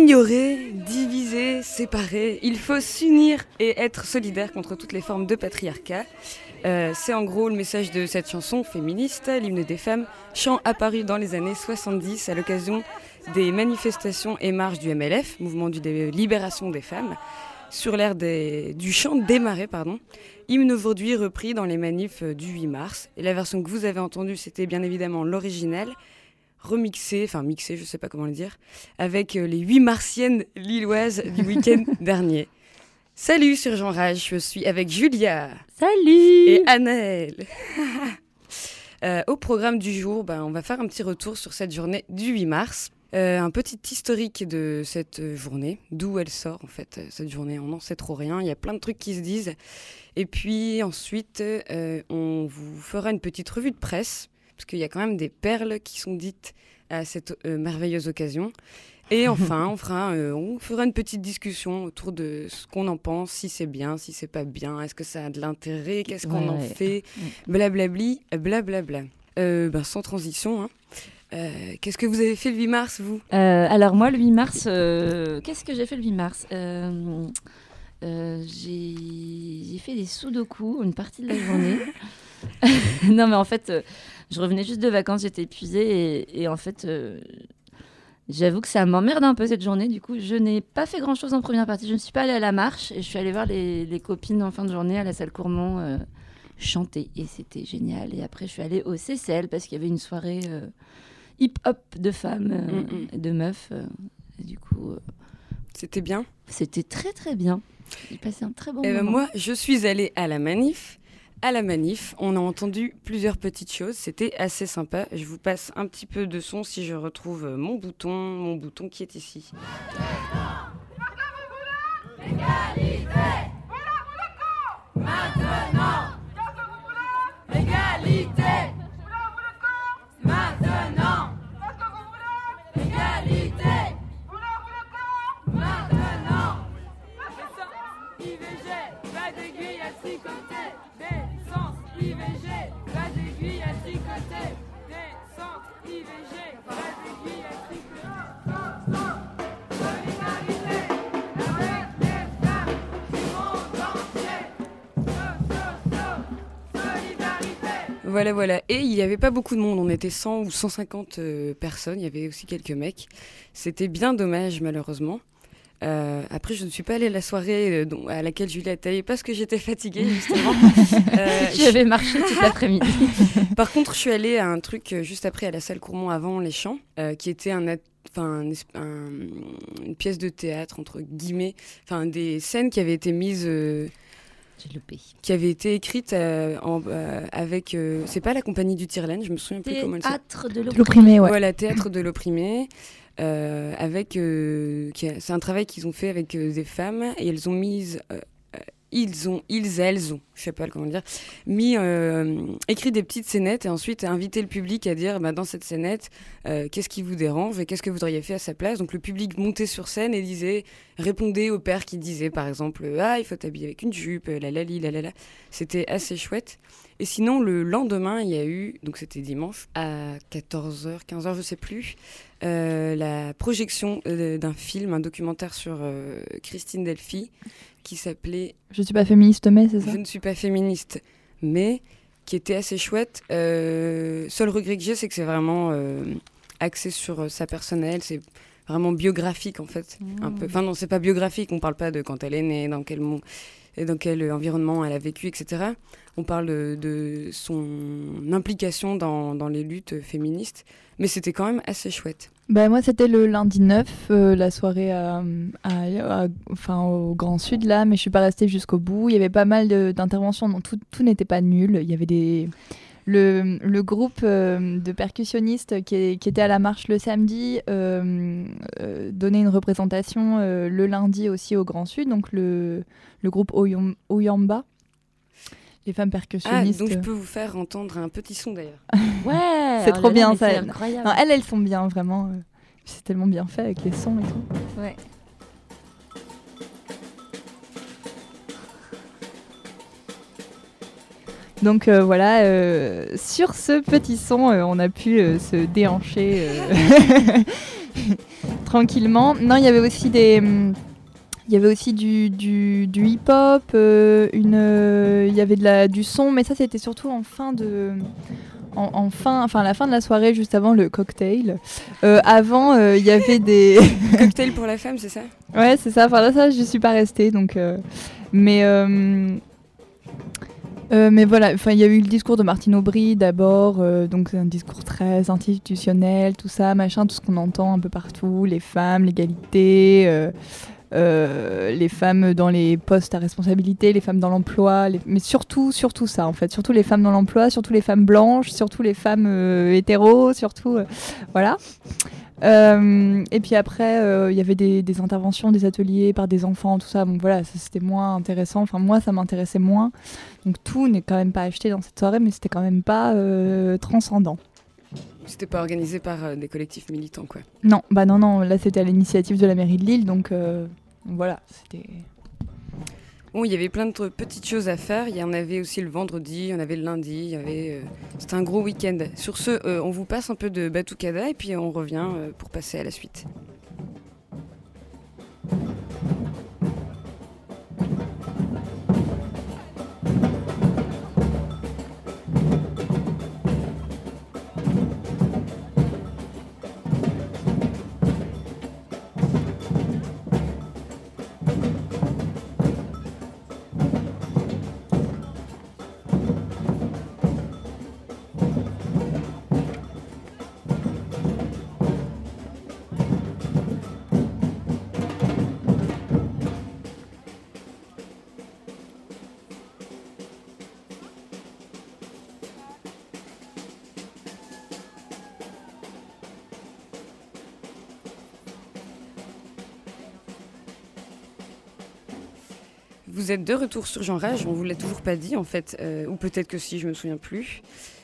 ignorer, diviser, séparer. Il faut s'unir et être solidaire contre toutes les formes de patriarcat. C'est en gros le message de cette chanson féministe, l'hymne des femmes, chant apparu dans les années 70 à l'occasion des manifestations et marches du MLF, mouvement de libération des femmes, sur l'air du chant des marais, hymne aujourd'hui repris dans les manifs du 8 mars. Et la version que vous avez entendue, c'était bien évidemment l'original, mixé, je sais pas comment le dire, avec les 8 martiennes lilloises du week-end dernier. Salut sur Jean Rage, je suis avec Julia. Salut. Et Anaëlle. Au programme du jour, on va faire un petit retour sur cette journée du 8 mars. Un petit historique de cette journée, d'où elle sort en fait, cette journée. On n'en sait trop rien, il y a plein de trucs qui se disent. Et puis ensuite, on vous fera une petite revue de presse, parce qu'il y a quand même des perles qui sont dites à cette merveilleuse occasion. Et enfin, on fera une petite discussion autour de ce qu'on en pense, si c'est bien, si c'est pas bien, est-ce que ça a de l'intérêt, qu'est-ce qu'on en fait, blablabli, blablabla. Sans transition, qu'est-ce que vous avez fait le 8 mars, vous ? Alors moi, le 8 mars, qu'est-ce que j'ai fait le 8 mars ? J'ai fait des sudoku une partie de la journée. Non, mais en fait, je revenais juste de vacances, j'étais épuisée et en fait... J'avoue que ça m'emmerde un peu cette journée, du coup je n'ai pas fait grand chose en première partie, je ne suis pas allée à la marche et je suis allée voir les copines en fin de journée à la salle Courmont chanter et c'était génial. Et après je suis allée au CCL parce qu'il y avait une soirée hip-hop de femmes et de meufs et du coup... C'était bien ? C'était très très bien, j'ai passé un très bon moment. Moi je suis allée à la manif. À la manif, on a entendu plusieurs petites choses, c'était assez sympa. Je vous passe un petit peu de son si je retrouve mon bouton qui est ici. L'égalité. Maintenant. L'égalité. Maintenant. L'égalité. Maintenant. IVG, pas d'aiguille à tricoter. Naissance, IVG, pas d'aiguille à tricoter. Naissance, IVG, pas d'aiguille à tricoter. Solidarité avec les femmes du monde entier. Solidarité. Voilà. Et il n'y avait pas beaucoup de monde, on était 100 ou 150 personnes, il y avait aussi quelques mecs. C'était bien dommage malheureusement. Après, je ne suis pas allée à la soirée à laquelle Julie a taillé parce que j'étais fatiguée, justement. J'avais marché toute l'après-midi. Par contre, je suis allée à un truc juste après à la salle Courmont avant les chants, qui était une pièce de théâtre, entre guillemets, des scènes qui avaient été mises... J'ai loupé. Qui avait été écrite avec... c'est pas la compagnie du Tire-Laine, je me souviens plus comment elle s'appelle. Théâtre de l'opprimé, ouais. Voilà, Théâtre de l'opprimé. C'est un travail qu'ils ont fait avec des femmes et elles ont je sais pas comment dire, écrit des petites scénettes et ensuite invité le public à dire dans cette scénette qu'est-ce qui vous dérange et qu'est-ce que vous auriez fait à sa place. Donc le public montait sur scène et répondait au père qui disait par exemple il faut t'habiller avec une jupe, la. C'était assez chouette. Et sinon le lendemain il y a eu, donc c'était dimanche à 14h, 15h je sais plus, la projection d'un film, un documentaire sur Christine Delphi qui s'appelait Je suis pas féministe mais c'est ça ? Je ne suis pas féministe mais, qui était assez chouette. Seul regret que j'ai, c'est que c'est vraiment axé sur sa personnelle, c'est vraiment biographique en fait. Un peu. Enfin non, c'est pas biographique, on parle pas de quand elle est née, dans quel environnement elle a vécu, etc. On parle de son implication dans les luttes féministes, mais c'était quand même assez chouette. Moi, c'était le lundi 9, la soirée au Grand Sud, là, mais je suis pas restée jusqu'au bout. Il y avait pas mal d'interventions, donc tout n'était pas nul. Il y avait le groupe de percussionnistes qui était à la marche le samedi donnait une représentation le lundi aussi au Grand Sud, donc le groupe Oyamba. Les femmes percussionnistes. Donc je peux vous faire entendre un petit son d'ailleurs. Ouais, c'est trop bien ça. C'est incroyable. Non, elles sont bien vraiment. C'est tellement bien fait avec les sons et tout. Ouais. Donc voilà, sur ce petit son, on a pu se déhancher tranquillement. Non, il y avait aussi du hip-hop, il y avait du son, mais ça c'était surtout à la fin de la soirée, juste avant le cocktail. Avant, il y avait des Cocktail pour la femme, c'est ça? Ouais, c'est ça. Enfin là, ça, je suis pas restée, donc. Mais voilà, enfin, il y a eu le discours de Martine Aubry d'abord, donc c'est un discours très institutionnel, tout ça, machin, tout ce qu'on entend un peu partout, les femmes, l'égalité, les femmes dans les postes à responsabilité, les femmes dans l'emploi, mais surtout ça en fait, surtout les femmes dans l'emploi, surtout les femmes blanches, surtout les femmes hétéros, surtout voilà. Et puis après, il y avait des interventions, des ateliers par des enfants, tout ça. Bon voilà, ça, c'était moins intéressant. Enfin moi, ça m'intéressait moins. Donc tout n'est quand même pas acheté dans cette soirée, mais c'était quand même pas transcendant. C'était pas organisé par des collectifs militants, quoi. Non, non. Là, c'était à l'initiative de la mairie de Lille, donc voilà, c'était. Bon, il y avait plein de petites choses à faire. Il y en avait aussi le vendredi, il y en avait le lundi. C'était un gros week-end. Sur ce, on vous passe un peu de Batucada et puis on revient pour passer à la suite. Vous êtes de retour sur Jean Rage, on vous l'a toujours pas dit en fait, ou peut-être que si, je me souviens plus.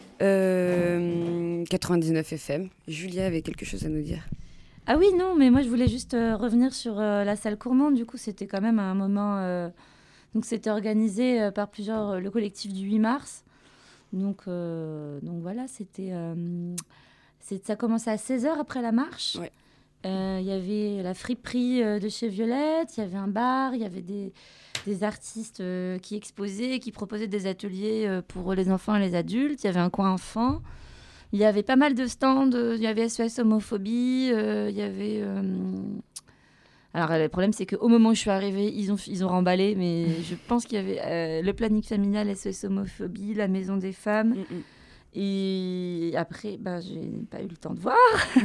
99 FM. Julia avait quelque chose à nous dire. Ah oui, non, mais moi je voulais juste revenir sur la salle Courmande. Du coup, c'était quand même un moment. Donc, c'était organisé par le collectif du 8 mars. Donc voilà, ça commençait à 16h après la marche. Ouais. Il y avait la friperie de chez Violette, il y avait un bar, il y avait des artistes qui exposaient, qui proposaient des ateliers pour les enfants et les adultes. Il y avait un coin enfant. Il y avait pas mal de stands. Il y avait SOS Homophobie. Il y avait... Alors, le problème, c'est qu'au moment où je suis arrivée, ils ont remballé. Mais je pense qu'il y avait le planning familial, SOS Homophobie, la Maison des femmes. Et après, j'ai pas eu le temps de voir.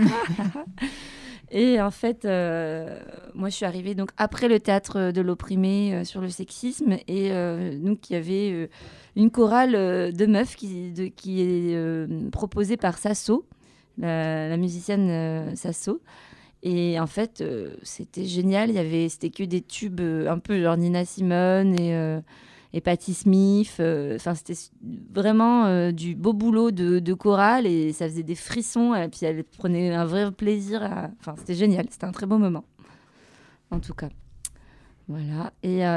Et en fait, moi, je suis arrivée donc après le théâtre de l'opprimé sur le sexisme. Et donc, il y avait une chorale de meufs qui est proposée par Sasso, la musicienne Sasso. Et en fait, c'était génial. C'était que des tubes un peu genre Nina Simone et Patti Smith. C'était vraiment du beau boulot de chorale et ça faisait des frissons. Et puis elle prenait un vrai plaisir. C'était génial. C'était un très beau moment, en tout cas. Voilà.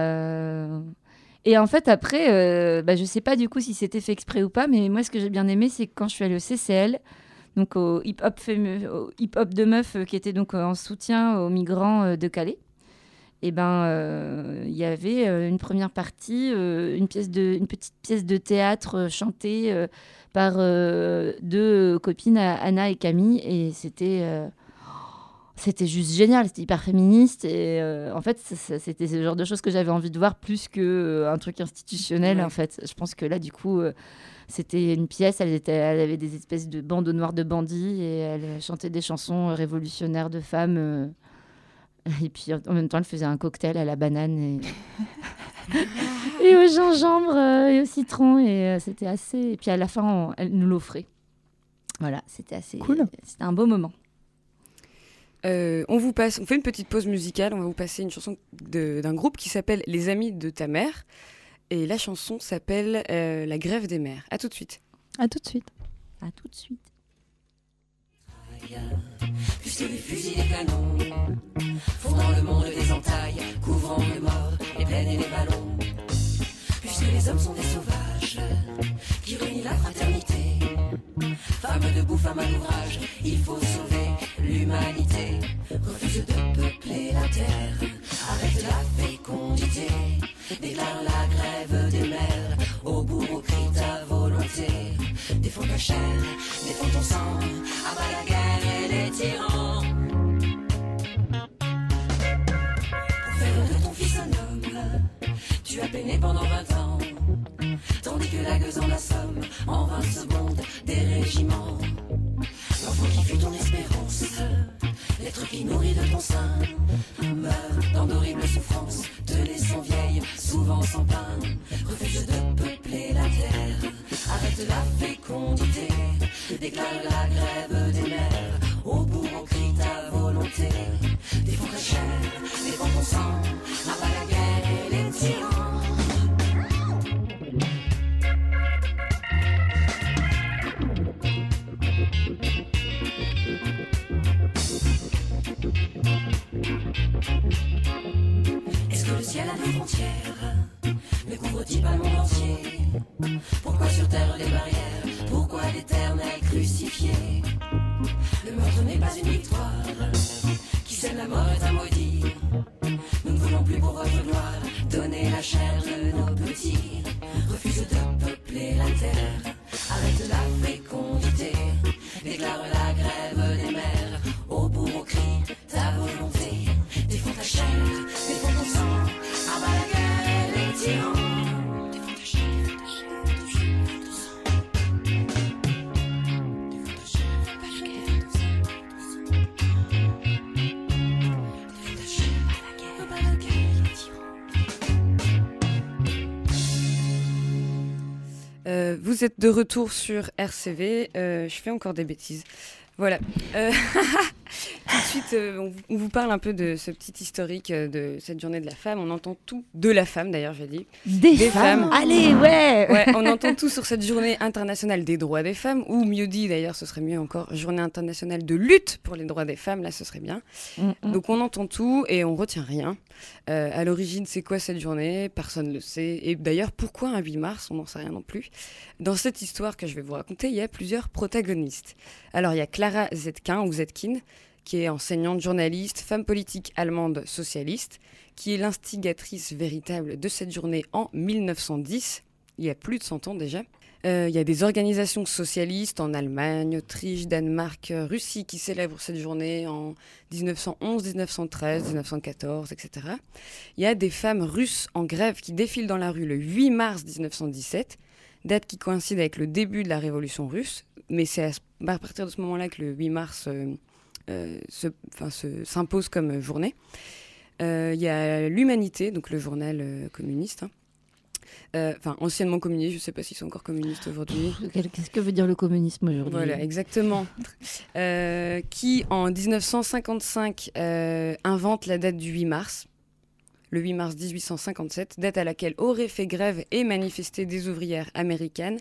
Et en fait, après, je sais pas du coup si c'était fait exprès ou pas, mais moi, ce que j'ai bien aimé, c'est quand je suis allée au CCL, donc au hip-hop de meufs qui était donc en soutien aux migrants de Calais. Et il y avait une première partie, une petite pièce de théâtre chantée par deux copines, Anna et Camille, et c'était juste génial, c'était hyper féministe et en fait c'était ce genre de choses que j'avais envie de voir plus qu'un truc institutionnel. Ouais. En fait, je pense que là du coup c'était une pièce, elle avait des espèces de bandeaux noirs de bandits et elle chantait des chansons révolutionnaires de femmes. Et puis en même temps, elle faisait un cocktail à la banane et au gingembre et au citron. Et c'était assez. Et puis à la fin, elle nous l'offrait. Voilà, c'était assez cool. C'était un beau moment. On fait une petite pause musicale. On va vous passer une chanson d'un groupe qui s'appelle Les Amis de ta mère. Et la chanson s'appelle La Grève des mères. À tout de suite. À tout de suite. À tout de suite. Puisque les fusils, les canons font dans le monde des entailles, couvrant de morts les plaines et les ballons. Puisque les hommes sont des sauvages qui renient la fraternité, femmes debout, femmes à l'ouvrage, il faut sauver l'humanité. l'humanité refuse de peupler la terre. Arrête la fécondité, déclare la grève des mers. Au bourreau crie ta volonté, défends ta chair, défends ton sang, abat la guerre et les tyrans. Pour faire de ton fils un homme, tu as peiné pendant 20 ans, tandis que la gueuse en assomme en 20 secondes des régiments. L'enfant qui fut ton espérance, l'être qui nourrit de ton sein, meurt dans d'horribles souffrances, te laissant vieille, souvent sans pain. Refuse de peupler la terre, arrête la fécondité, déclare la grève des mers. Au bourreau crie ta volonté, défends ta chair, défends ton sang, abat la guerre et les tyrans. Est-ce que le ciel a des frontières? Ne couvre-t-il pas le monde entier? Pourquoi sur terre les barrières? Pourquoi l'éternel crucifié? Le meurtre n'est pas une victoire, qui sème la mort est un maudit. Nous ne voulons plus pour votre gloire donner la chair de nos petits. Refuse de peupler la terre, arrête la fécondité, déclare la grève des mers. Au bourreau crie ta volonté, défends ta chair, défends ton sang, abat la guerre et les tyrans. Défends ta chair, défends ta chair, défends ton sang. Défends ta chair, défends ta chair, défends ton sang. Défends ta chair, abat la guerre et les tyrans. Vous êtes de retour sur RCV. Je fais encore des bêtises. Voilà. Tout de suite, on vous parle un peu de ce petit historique de cette journée de la femme. On entend tout de la femme, d'ailleurs, j'ai dit. Des femmes. Allez, ouais. Ouais, on entend tout sur cette journée internationale des droits des femmes, ou mieux dit, d'ailleurs, ce serait mieux encore, journée internationale de lutte pour les droits des femmes. Là, ce serait bien. Donc, on entend tout et on retient rien. À l'origine, c'est quoi cette journée? Personne ne le sait. Et d'ailleurs, pourquoi un 8 mars? On n'en sait rien non plus. Dans cette histoire que je vais vous raconter, il y a plusieurs protagonistes. Alors, il y a Clara Zetkin, ou Zetkin, qui est enseignante, journaliste, femme politique allemande socialiste, qui est l'instigatrice véritable de cette journée en 1910, il y a plus de 100 ans déjà. Il y a des organisations socialistes en Allemagne, Autriche, Danemark, Russie qui célèbrent cette journée en 1911, 1913, 1914, etc. Il y a des femmes russes en grève qui défilent dans la rue le 8 mars 1917, date qui coïncide avec le début de la révolution russe, mais c'est à partir de ce moment-là que le 8 mars s'impose comme journée. Il y a l'Humanité, donc le journal communiste, anciennement communiste, je ne sais pas s'ils sont encore communistes aujourd'hui. Qu'est-ce que veut dire le communisme aujourd'hui? Voilà, exactement. Qui, en 1955, invente la date du 8 mars, le 8 mars 1857, date à laquelle auraient fait grève et manifesté des ouvrières américaines,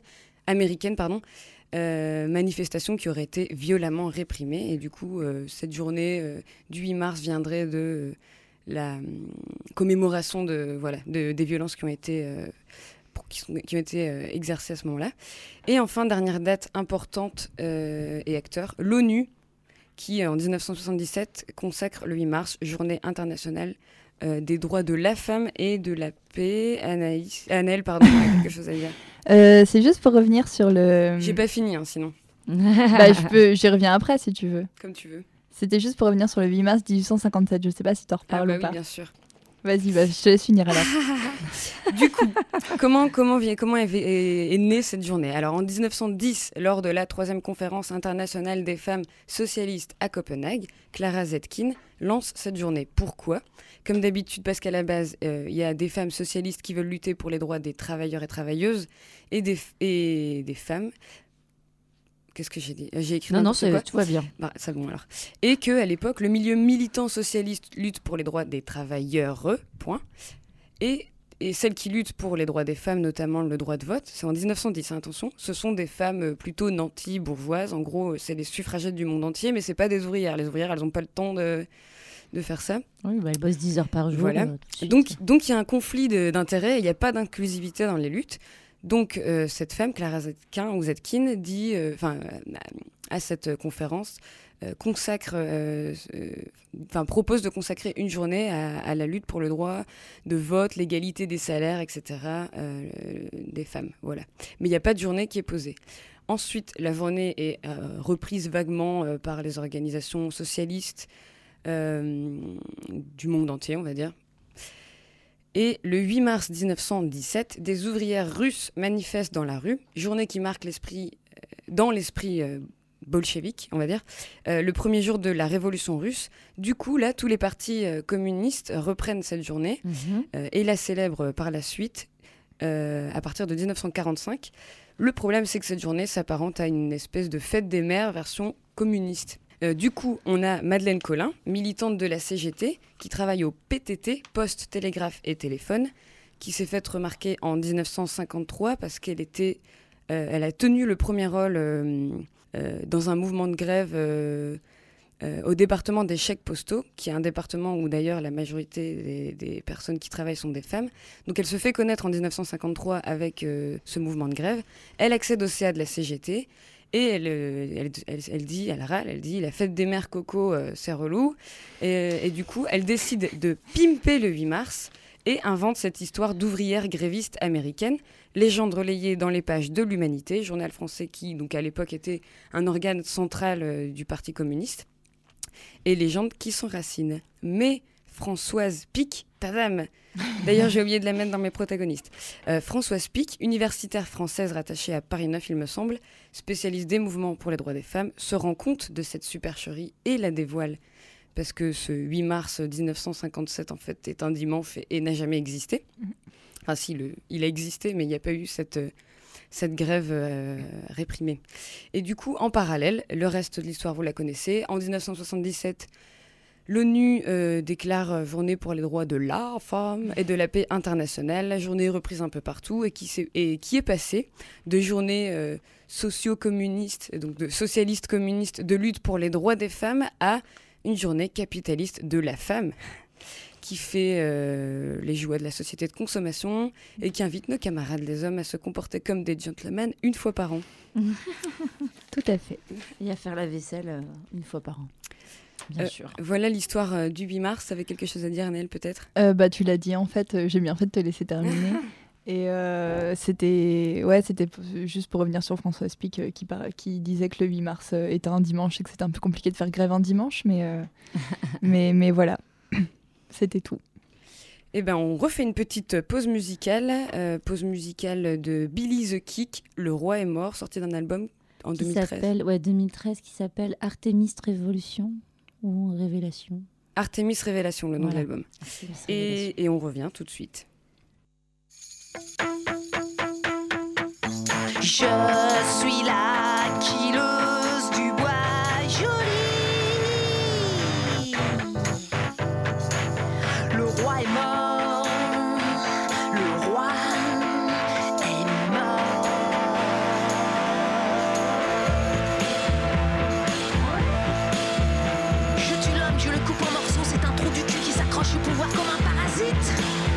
manifestation qui aurait été violemment réprimée. Et du coup, cette journée du 8 mars viendrait de la commémoration des violences qui ont été, exercées à ce moment-là. Et enfin, dernière date importante et acteur, l'ONU, qui en 1977 consacre le 8 mars, journée internationale des droits de la femme et de la paix. Anaëlle, pardon, quelque chose à dire. C'est juste pour revenir sur le... J'ai pas fini, sinon. J'y reviens après si tu veux. Comme tu veux. C'était juste pour revenir sur le 8 mars 1857. Je sais pas si t'en reparles ou pas. Oui, bien sûr. Vas-y, je te laisse finir alors. Du coup, comment est née cette journée? Alors, en 1910, lors de la 3e conférence internationale des femmes socialistes à Copenhague, Clara Zetkin lance cette journée. Pourquoi? Comme d'habitude, parce qu'à la base, il y a des femmes socialistes qui veulent lutter pour les droits des travailleurs et travailleuses et des femmes. Qu'est-ce que j'ai dit? J'ai écrit Non, tout va bien. C'est bon alors. Et qu'à l'époque, le milieu militant socialiste lutte pour les droits des travailleurs, point. Et celles qui luttent pour les droits des femmes, notamment le droit de vote, c'est en 1910, attention, ce sont des femmes plutôt nantis, bourgeoises. En gros, c'est les suffragettes du monde entier, mais c'est pas des ouvrières. Les ouvrières, elles n'ont pas le temps de faire ça. Oui, elles bossent 10 heures par jour. Voilà. Donc, il y a un conflit d'intérêts, il n'y a pas d'inclusivité dans les luttes. Donc, cette femme, Clara Zetkin, dit, à cette conférence, propose de consacrer une journée à la lutte pour le droit de vote, l'égalité des salaires, etc. Des femmes. Voilà. Mais il n'y a pas de journée qui est posée. Ensuite, la journée est reprise vaguement par les organisations socialistes du monde entier, on va dire. Et le 8 mars 1917, des ouvrières russes manifestent dans la rue, journée qui marque dans l'esprit bolchevique, on va dire, le premier jour de la révolution russe. Du coup, là, tous les partis communistes reprennent cette journée et la célèbrent par la suite à partir de 1945. Le problème, c'est que cette journée s'apparente à une espèce de fête des mères version communiste. Du coup, on a Madeleine Colin, militante de la CGT, qui travaille au PTT, Poste, Télégraphe et Téléphone, qui s'est faite remarquer en 1953 parce qu'elle a tenu le premier rôle dans un mouvement de grève au département des chèques postaux, qui est un département où d'ailleurs la majorité des personnes qui travaillent sont des femmes. Donc elle se fait connaître en 1953 avec ce mouvement de grève. Elle accède au CA de la CGT. Et elle dit, elle râle, elle dit la fête des mères coco, c'est relou. Et du coup, elle décide de pimper le 8 mars et invente cette histoire d'ouvrière gréviste américaine, légende relayée dans les pages de l'Humanité, journal français qui, donc à l'époque, était un organe central du Parti communiste, et légende qui s'enracine. Mais Françoise Pic, tadam. D'ailleurs, j'ai oublié de la mettre dans mes protagonistes. Françoise Pic, universitaire française rattachée à Paris 9, il me semble, spécialiste des mouvements pour les droits des femmes, se rend compte de cette supercherie et la dévoile. Parce que ce 8 mars 1957, en fait, est un dimanche et n'a jamais existé. Enfin, si, il a existé, mais il n'y a pas eu cette grève réprimée. Et du coup, en parallèle, le reste de l'histoire, vous la connaissez. En 1977... l'ONU déclare journée pour les droits de la femme et de la paix internationale. La journée est reprise un peu partout et qui est passée de journée socio-communiste, donc de socialiste communiste de lutte pour les droits des femmes à une journée capitaliste de la femme qui fait les jouets de la société de consommation et qui invite nos camarades les hommes à se comporter comme des gentlemen une fois par an. Tout à fait. Et à faire la vaisselle une fois par an. Bien sûr. Voilà l'histoire du 8 mars. T'avais quelque chose à dire, Annelle, peut-être ? Tu l'as dit, en fait, j'ai bien fait de te laisser terminer. Et c'était juste pour revenir sur Françoise Pic qui disait que le 8 mars était un dimanche et que c'était un peu compliqué de faire grève un dimanche, mais voilà, c'était tout. Eh ben, on refait une petite pause musicale de Billy the Kick, Le Roi est mort, sorti d'un album en 2013. 2013, qui s'appelle Artemis Révolution. Ou Révélation. Artemis Révélation, le nom de l'album. Et on revient tout de suite. Je suis la killeuse du bois joli. Le roi est mort. Le roi est mort. Je le coupe en morceaux, c'est un trou du cul qui s'accroche au pouvoir comme un parasite.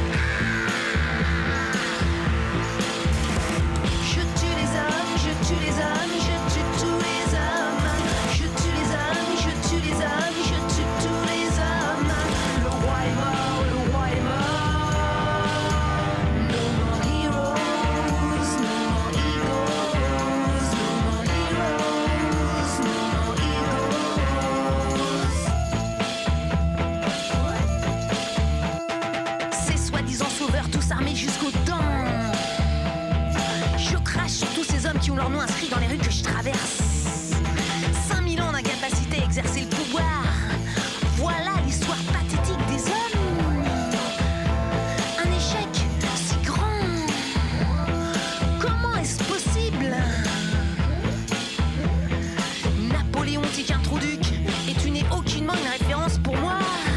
Je tue les hommes, je tue les hommes, je tue tous les hommes. Je tue les hommes, je tue les hommes, je tue tous les hommes. Le roi est mort, le roi est mort. No more heroes, no more egos, no more heroes, no more egos. Ces soi-disant sauveurs, tous armés jusqu'aux dents. Je crache sur tous ces hommes qui ont leur nom inscrit dans les rues que je traverse. 5000 ans d'incapacité à exercer le pouvoir. Voilà l'histoire pathétique des hommes. Un échec si grand. Comment est-ce possible? Napoléontique introduc, et tu n'es aucunement une référence pour moi.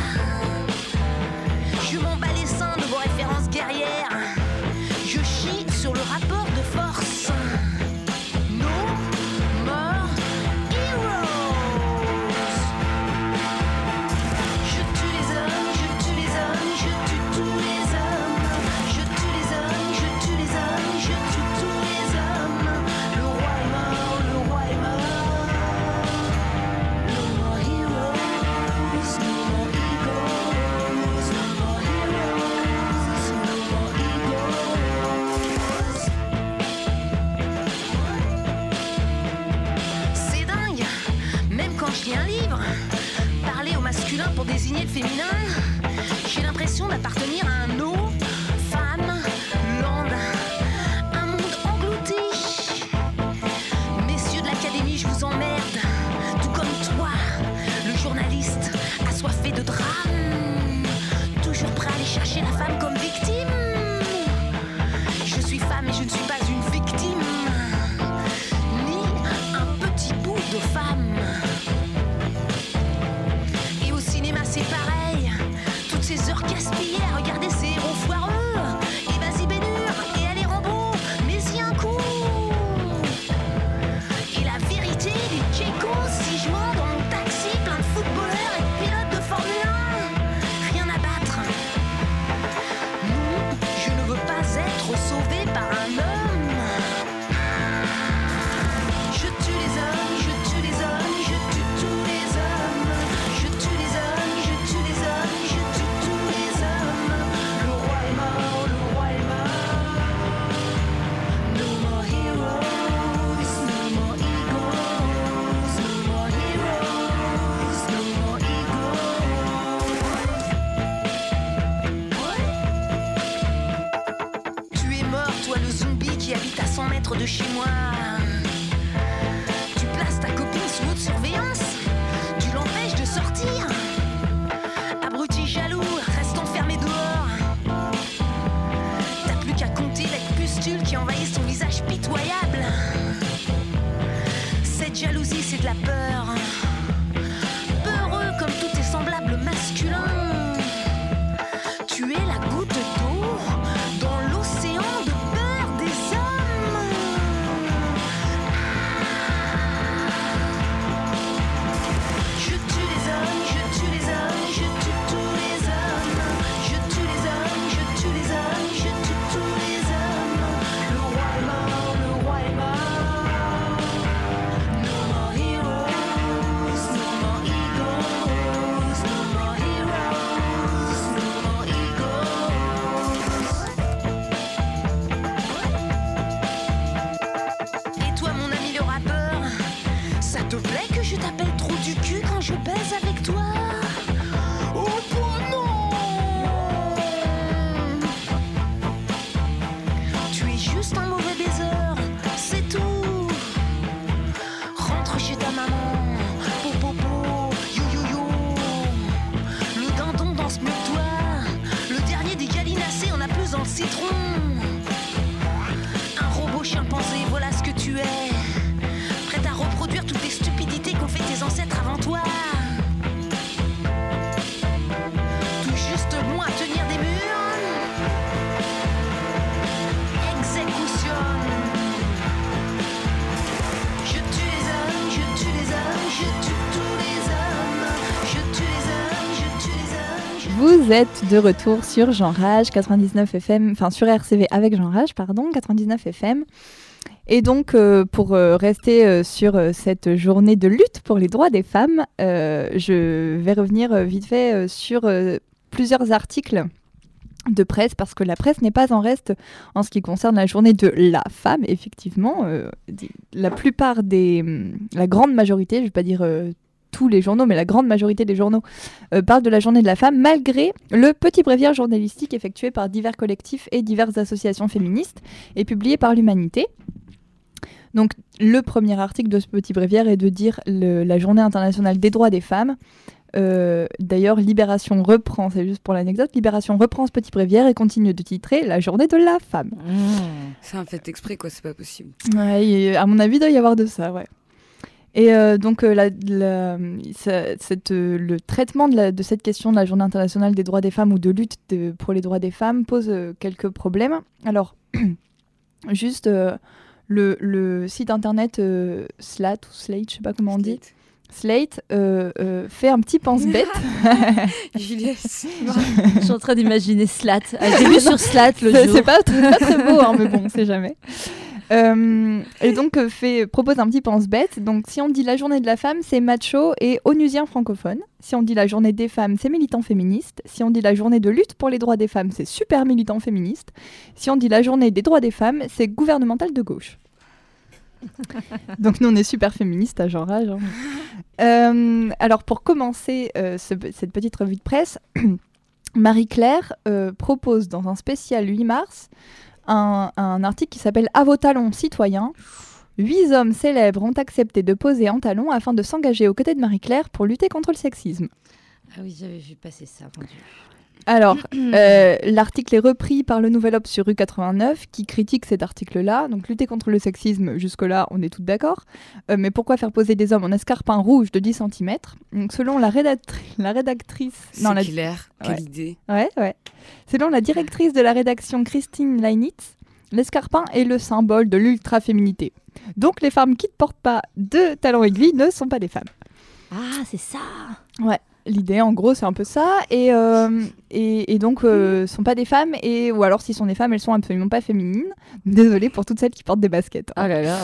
Je m'en bats les seins de vos références guerrières. Je chie sur le rapport de force. No more J'habite à 100 mètres de chez moi. Tu places ta copine sous haute surveillance. Tu l'empêches de sortir. Abruti jaloux, reste enfermé dehors. T'as plus qu'à compter les pustules qui envahissent ton visage pitoyable. Cette jalousie, c'est de la peur. Peureux comme tous tes semblables masculins. Tu es la goutte d'eau dans l'océan de peur des hommes. Je tue les hommes, je tue les hommes, je tue tous les hommes. Je tue les hommes, je tue les hommes, je tue tous les hommes. Le roi est mort, le roi est mort. No more heroes, no more egos, no more heroes, no more egos. Et toi, mon ami le rappeur, ça te plaît que je t'appelle trop du cul quand je baise avec toi? Oh non! Tu es juste un mauvais baiseur, c'est tout. Rentre chez ta maman, popopo, yo yo yo. Le dindon danse mieux que toi. Le dernier des gallinacés en a pesant le citron. Un robot chimpanzé, voilà ce que tu es. Prête à reproduire toutes les stupidités qu'ont fait tes ancêtres avant toi. Tout juste bon à tenir des murs. Exécution. Je tue les hommes, je tue les hommes, je tue tous les hommes. Je tue les hommes, je tue les hommes. Je... Vous êtes de retour sur Jean Rage 99 FM, enfin sur RCV avec Jean Rage, pardon, 99 FM. Et donc, pour rester sur cette journée de lutte pour les droits des femmes, je vais revenir vite fait sur plusieurs articles de presse, parce que la presse n'est pas en reste en ce qui concerne la journée de la femme. Effectivement, la plupart la grande majorité, je ne vais pas dire tous les journaux, mais la grande majorité des journaux parlent de la journée de la femme, malgré le petit bréviaire journalistique effectué par divers collectifs et diverses associations féministes et publié par l'Humanité. Donc, le premier article de ce petit bréviaire est de dire la journée internationale des droits des femmes. D'ailleurs, Libération reprend, c'est juste pour l'anecdote, Libération reprend ce petit bréviaire et continue de titrer la journée de la femme. C'est un fait exprès, quoi, c'est pas possible. Ouais, et à mon avis, il doit y avoir de ça, ouais. Et donc, le traitement de cette question de la journée internationale des droits des femmes ou de lutte pour les droits des femmes pose quelques problèmes. Alors, juste... Le site internet Slate ou Slate, je sais pas comment on dit, Slate fait un petit pense-bête. Juliette. Je suis en train d'imaginer Slat. J'ai vu sur Slat le jour. C'est pas très beau, hein, mais bon, on sait jamais. Et donc propose un petit pense-bête. Donc si on dit la journée de la femme, c'est macho et onusien francophone. Si on dit la journée des femmes, c'est militant féministe. Si on dit la journée de lutte pour les droits des femmes, c'est super militant féministe. Si on dit la journée des droits des femmes, c'est gouvernemental de gauche. Donc nous on est super féministes à Jean Rage. Hein. Alors pour commencer cette petite revue de presse, Marie-Claire propose dans un spécial 8 mars un article qui s'appelle « À vos talons, citoyens ». 8 hommes célèbres ont accepté de poser en talons afin de s'engager aux côtés de Marie-Claire pour lutter contre le sexisme. Ah oui, j'avais vu passer ça. Mon Dieu. Alors, l'article est repris par le Nouvel Obs sur Rue 89 qui critique cet article-là. Donc, lutter contre le sexisme, jusque-là, on est toutes d'accord. Mais pourquoi faire poser des hommes en escarpins rouges de 10 cm ? Donc, selon la rédactrice... C'est clair, quelle idée. Ouais. Selon la directrice de la rédaction Christine Leinitz, l'escarpin est le symbole de l'ultra-féminité. Donc, les femmes qui ne portent pas de talons aiguilles ne sont pas des femmes. Ah, c'est ça. Ouais. L'idée, en gros, c'est un peu ça. Et donc, sont pas des femmes. Ou alors, si sont des femmes, elles sont absolument pas féminines. Désolée pour toutes celles qui portent des baskets. Oh là là.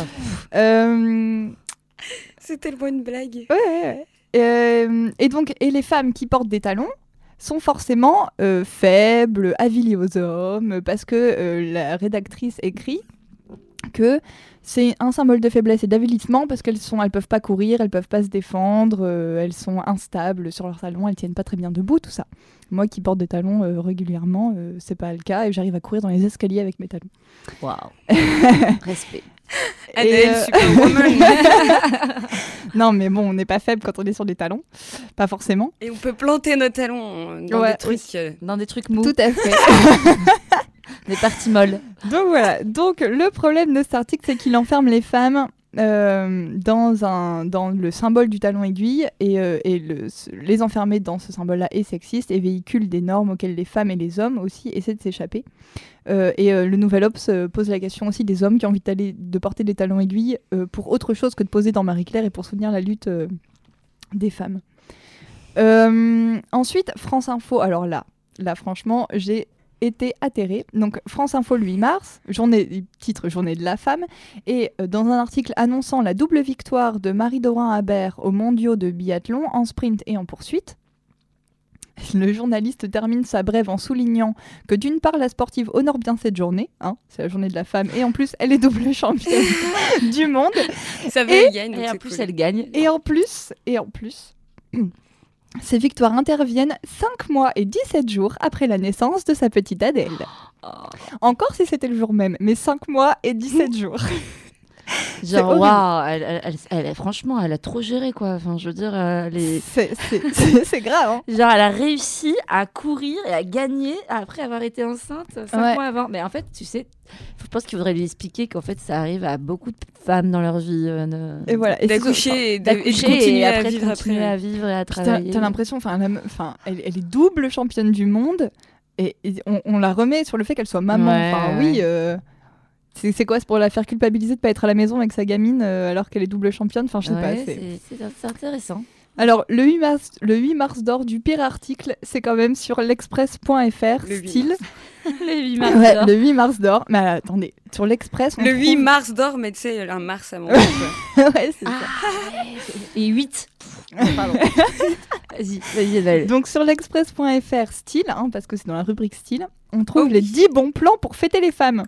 C'est tellement une blague. Ouais. Et les femmes qui portent des talons sont forcément faibles, aviliées aux hommes, parce que la rédactrice écrit que c'est un symbole de faiblesse et d'avilissement parce qu'elles peuvent pas courir, elles peuvent pas se défendre, elles sont instables sur leurs talons, elles tiennent pas très bien debout, tout ça. Moi qui porte des talons régulièrement, c'est pas le cas et j'arrive à courir dans les escaliers avec mes talons. Waouh. Respect. Adèle, Superwoman. Non mais bon, on n'est pas faible quand on est sur des talons, pas forcément. Et on peut planter nos talons dans Ouais, des trucs. Dans des trucs mous, Tout à fait. des parties molles. Donc voilà, donc le problème de cet article, c'est qu'il enferme les femmes dans le symbole du talon aiguille et les enfermer dans ce symbole-là est sexiste et véhicule des normes auxquelles les femmes et les hommes aussi essaient de s'échapper. Le Nouvel Obs pose la question aussi des hommes qui ont envie de porter des talons aiguilles pour autre chose que de poser dans Marie-Claire et pour soutenir la lutte des femmes. Ensuite, France Info, alors là franchement, j'ai été atterrée. Donc France Info le 8 mars, titre Journée de la femme, et dans un article annonçant la double victoire de Marie-Dorin Habert aux mondiaux de biathlon en sprint et en poursuite, le journaliste termine sa brève en soulignant que d'une part la sportive honore bien cette journée, c'est la journée de la femme, et en plus elle est double championne du monde. Ça veut elle gagne. Et en plus, elle gagne. Et en plus, ces victoires interviennent 5 mois et 17 jours après la naissance de sa petite Adèle. Encore si c'était le jour même, mais 5 mois et 17 jours. Genre, waouh, elle, franchement, elle a trop géré, quoi. Enfin, je veux dire, c'est grave. Hein. Genre, elle a réussi à courir et à gagner après avoir été enceinte 5 mois avant. Mais en fait, tu sais, je pense qu'il faudrait lui expliquer qu'en fait, ça arrive à beaucoup de femmes dans leur vie. Et voilà. D'accoucher et et après vivre continuer à vivre et à travailler. T'as l'impression, elle est double championne du monde et on la remet sur le fait qu'elle soit maman. Oui. C'est quoi, c'est pour la faire culpabiliser de pas être à la maison avec sa gamine alors qu'elle est double championne. Enfin, je sais pas. C'est intéressant. Alors, le 8 mars d'or du pire article, c'est quand même sur l'express.fr, style. Le 8 mars d'or. Le 8 mars d'or. Mais attendez, sur l'Express, on Le trouve... 8 mars d'or, mais tu sais, un mars à mon Ouais, c'est ça. Et 8. Pardon. Vas-y, Adèle. Donc, sur l'express.fr, style, parce que c'est dans la rubrique style, on trouve les 10 bons plans pour fêter les femmes.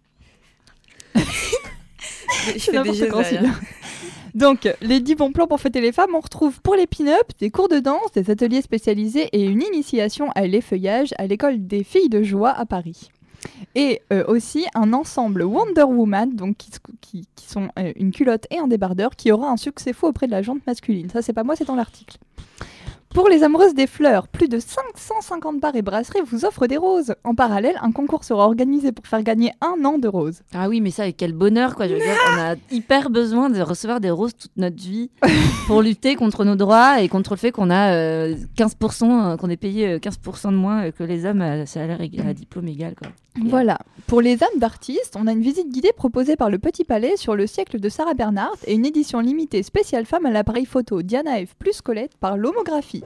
Je fais des jeux derrière. Donc, les 10 bons plans pour fêter les femmes, on retrouve pour les pin-up des cours de danse, des ateliers spécialisés et une initiation à l'effeuillage à l'école des filles de joie à Paris. Et aussi un ensemble Wonder Woman, donc qui sont une culotte et un débardeur, qui aura un succès fou auprès de la gente masculine. Ça, c'est pas moi, c'est dans l'article. Pour les amoureuses des fleurs, plus de 550 bars et brasseries vous offrent des roses. En parallèle, un concours sera organisé pour faire gagner 1 an de roses. Ah oui, mais ça, quel bonheur, quoi. Je veux dire, on a hyper besoin de recevoir des roses toute notre vie pour lutter contre nos droits et contre le fait qu'on a 15%, qu'on est payé 15% de moins que les hommes à salaire à diplôme égal, quoi. Voilà. Pour les âmes d'artistes, on a une visite guidée proposée par le Petit Palais sur le siècle de Sarah Bernhardt et une édition limitée spéciale femme à l'appareil photo Diana F. plus Colette par l'homographie.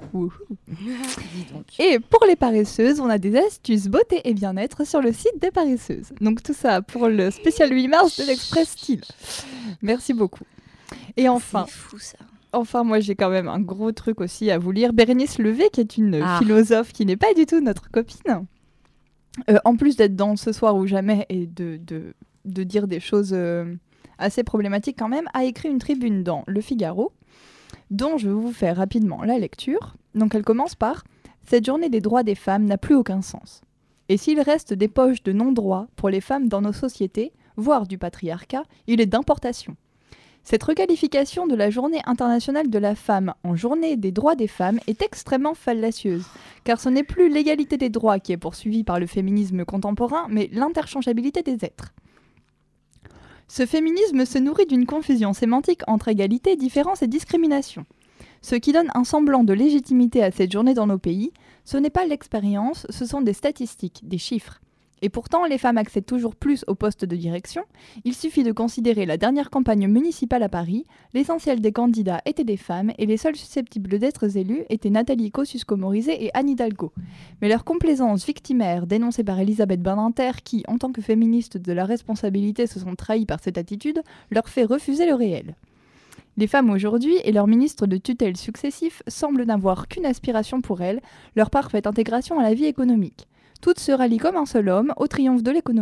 Et pour les paresseuses, on a des astuces beauté et bien-être sur le site des paresseuses. Donc tout ça pour le spécial 8 mars de l'Express Style. Merci beaucoup. Et enfin... C'est fou, ça. Enfin, moi, j'ai quand même un gros truc aussi à vous lire. Bérénice Levé, qui est une philosophe qui n'est pas du tout notre copine. En plus d'être dans Ce soir ou jamais et de dire des choses assez problématiques quand même, a écrit une tribune dans Le Figaro, dont je vais vous faire rapidement la lecture. Donc elle commence par « Cette journée des droits des femmes n'a plus aucun sens. Et s'il reste des poches de non-droit pour les femmes dans nos sociétés, voire du patriarcat, il est d'importation. Cette requalification de la Journée internationale de la femme en Journée des droits des femmes est extrêmement fallacieuse, car ce n'est plus l'égalité des droits qui est poursuivie par le féminisme contemporain, mais l'interchangeabilité des êtres. Ce féminisme se nourrit d'une confusion sémantique entre égalité, différence et discrimination. Ce qui donne un semblant de légitimité à cette journée dans nos pays, ce n'est pas l'expérience, ce sont des statistiques, des chiffres. Et pourtant, les femmes accèdent toujours plus aux postes de direction. Il suffit de considérer la dernière campagne municipale à Paris. L'essentiel des candidats étaient des femmes et les seuls susceptibles d'être élus étaient Nathalie Kosciusko-Morizet et Anne Hidalgo. Mais leur complaisance victimaire, dénoncée par Elisabeth Badinter, qui, en tant que féministes de la responsabilité, se sont trahies par cette attitude, leur fait refuser le réel. Les femmes aujourd'hui et leurs ministres de tutelle successifs semblent n'avoir qu'une aspiration pour elles, leur parfaite intégration à la vie économique. Toutes se rallient comme un seul homme au triomphe de l'économie.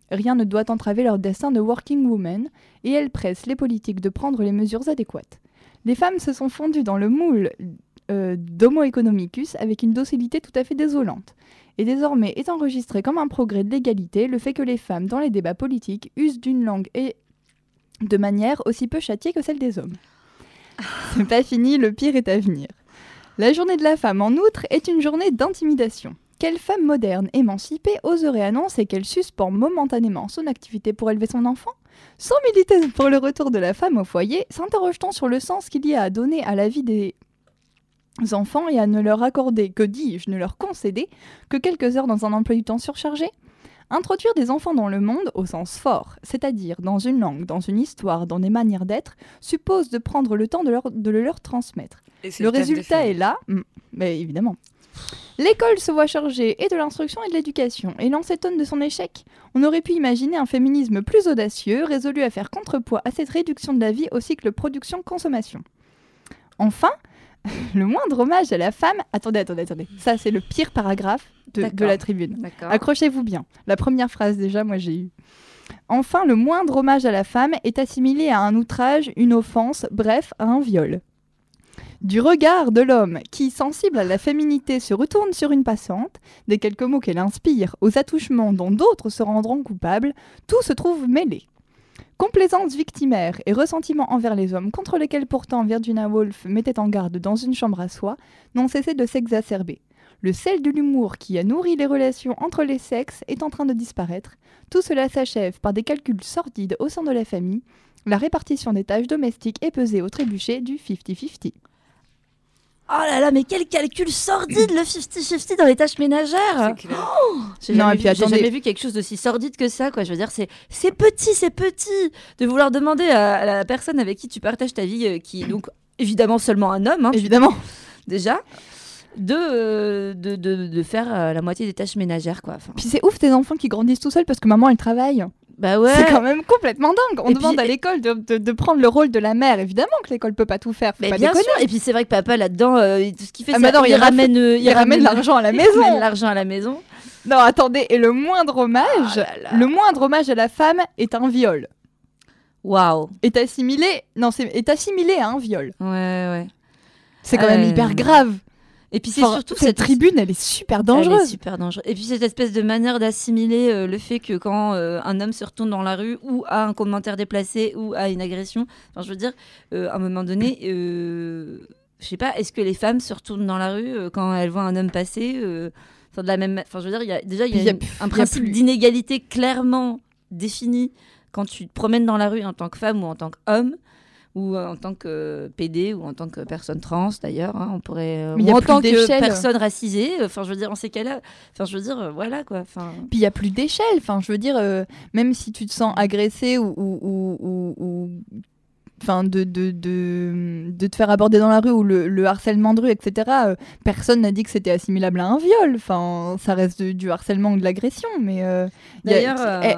Rien ne doit entraver leur destin de working woman, et elles pressent les politiques de prendre les mesures adéquates. Les femmes se sont fondues dans le moule d'Homo economicus avec une docilité tout à fait désolante. Et désormais est enregistré comme un progrès de l'égalité le fait que les femmes, dans les débats politiques, usent d'une langue et de manière aussi peu châtiée que celle des hommes. C'est pas fini, le pire est à venir. La journée de la femme, en outre, est une journée d'intimidation. Quelle femme moderne, émancipée, oserait annoncer qu'elle suspend momentanément son activité pour élever son enfant ? Sans militer pour le retour de la femme au foyer, s'interroge-t-on sur le sens qu'il y a à donner à la vie des enfants et à ne leur accorder, que dis-je, ne leur concéder, que quelques heures dans un emploi du temps surchargé ? Introduire des enfants dans le monde au sens fort, c'est-à-dire dans une langue, dans une histoire, dans des manières d'être, suppose de prendre le temps de le leur transmettre. Le résultat est là, mais évidemment. L'école se voit chargée et de l'instruction et de l'éducation, et l'on s'étonne de son échec. On aurait pu imaginer un féminisme plus audacieux, résolu à faire contrepoids à cette réduction de la vie au cycle production-consommation. Enfin, le moindre hommage à la femme... Attendez. Ça, c'est le pire paragraphe de la tribune. D'accord. Accrochez-vous bien. La première phrase, déjà, moi, j'ai eu. Enfin, le moindre hommage à la femme est assimilé à un outrage, une offense, bref, à un viol. Du regard de l'homme qui, sensible à la féminité, se retourne sur une passante, des quelques mots qu'elle inspire, aux attouchements dont d'autres se rendront coupables, tout se trouve mêlé. Complaisance victimaire et ressentiment envers les hommes, contre lesquels pourtant Virginia Woolf mettait en garde dans Une chambre à soi, n'ont cessé de s'exacerber. Le sel de l'humour qui a nourri les relations entre les sexes est en train de disparaître. Tout cela s'achève par des calculs sordides au sein de la famille. La répartition des tâches domestiques est pesée au trébuchet du 50-50. Oh là là, mais quel calcul sordide, le 50-50 dans les tâches ménagères. C'est clair. J'ai jamais vu quelque chose d'aussi sordide que ça, quoi. Je veux dire, c'est petit de vouloir demander à la personne avec qui tu partages ta vie, qui est donc évidemment seulement un homme, hein, Évidemment. déjà, de faire la moitié des tâches ménagères, quoi. Enfin, Puis c'est ouf tes enfants qui grandissent tout seuls parce que maman elle travaille. bah ouais. C'est quand même complètement dingue. On Et demande puis- à l'école de prendre le rôle de la mère. Évidemment que l'école peut pas tout faire. Faut Mais pas bien déconner. sûr. Et puis c'est vrai que papa là-dedans, tout ce qu'il fait, Ah c'est bah non, il ramène l'argent à la il maison. ramène l'argent à la maison. Non, attendez. Et le moindre hommage, Ah à la femme est un viol. Waouh. Est assimilé à un viol. Ouais. C'est quand même hyper grave. Et puis c'est Enfin, surtout cette tribune, elle est super Elle est dangereuse. super dangereuse. Et puis cette espèce de manière d'assimiler le fait que quand un homme se retourne dans la rue ou a un commentaire déplacé ou a une agression, enfin je veux dire, à un moment donné, je sais pas, est-ce que les femmes se retournent dans la rue quand elles voient un homme passer enfin, de la même, enfin je veux dire, il y a un principe d'inégalité clairement défini quand tu te promènes dans la rue en tant que femme ou en tant qu'homme. Ou en tant que PD, ou en tant que personne trans d'ailleurs, hein, on pourrait, Mais ou y a en plus tant que d'échelle. personne racisée. Enfin, je veux dire, en ces cas-là, enfin, je veux dire, voilà quoi. Enfin, Puis il y a plus d'échelle. Enfin, je veux dire, même si tu te sens agressé ou enfin de te faire aborder dans la rue ou le harcèlement de rue, etc. Personne n'a dit que c'était assimilable à un viol. Enfin, ça reste du harcèlement ou de l'agression, mais D'ailleurs,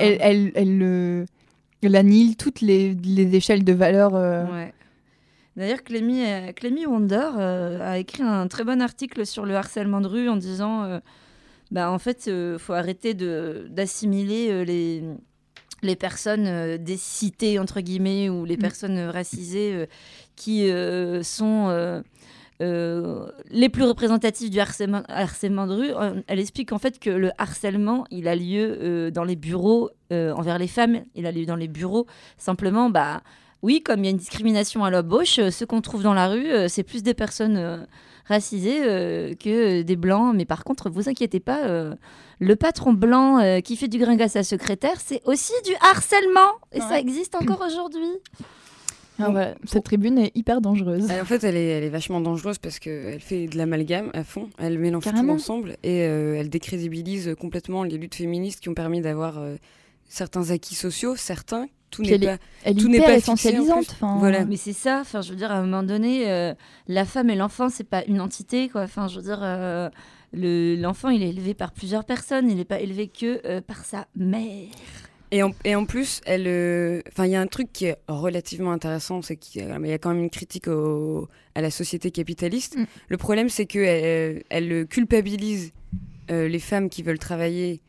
elle annihile toutes les échelles de valeur. ouais. D'ailleurs, Clémy Wonder a écrit un très bon article sur le harcèlement de rue en disant, en fait, faut arrêter d'assimiler les personnes des cités entre guillemets ou les personnes racisées qui sont les plus représentatives du harcèlement de rue. Elle explique en fait que le harcèlement, il a lieu dans les bureaux envers les femmes. Il a lieu dans les bureaux. Simplement, oui, comme il y a une discrimination à l'embauche, ceux qu'on trouve dans la rue, c'est plus des personnes racisées que des blancs. Mais par contre, vous inquiétez pas, le patron blanc qui fait du gringue à sa secrétaire, c'est aussi du harcèlement. Et ça existe encore aujourd'hui. Ah ouais, cette tribune est hyper dangereuse. En fait, elle est vachement dangereuse parce qu'elle fait de l'amalgame à fond. Elle mélange Carrément. tout ensemble et elle décrédibilise complètement les luttes féministes qui ont permis d'avoir certains acquis sociaux, certains. Tout Puis n'est pas. Elle est tout n'est hyper pas fixé, en essentialisante. plus. Enfin, Voilà. Mais c'est ça, enfin, je veux dire, à un moment donné, la femme et l'enfant, c'est pas une entité, quoi. Enfin, je veux dire, l'enfant, il est élevé par plusieurs personnes, il n'est pas élevé que par sa mère. Et en plus, il y a un truc qui est relativement intéressant, c'est qu'il y a quand même une critique à la société capitaliste. Le problème, c'est qu'elle culpabilise les femmes qui veulent travailler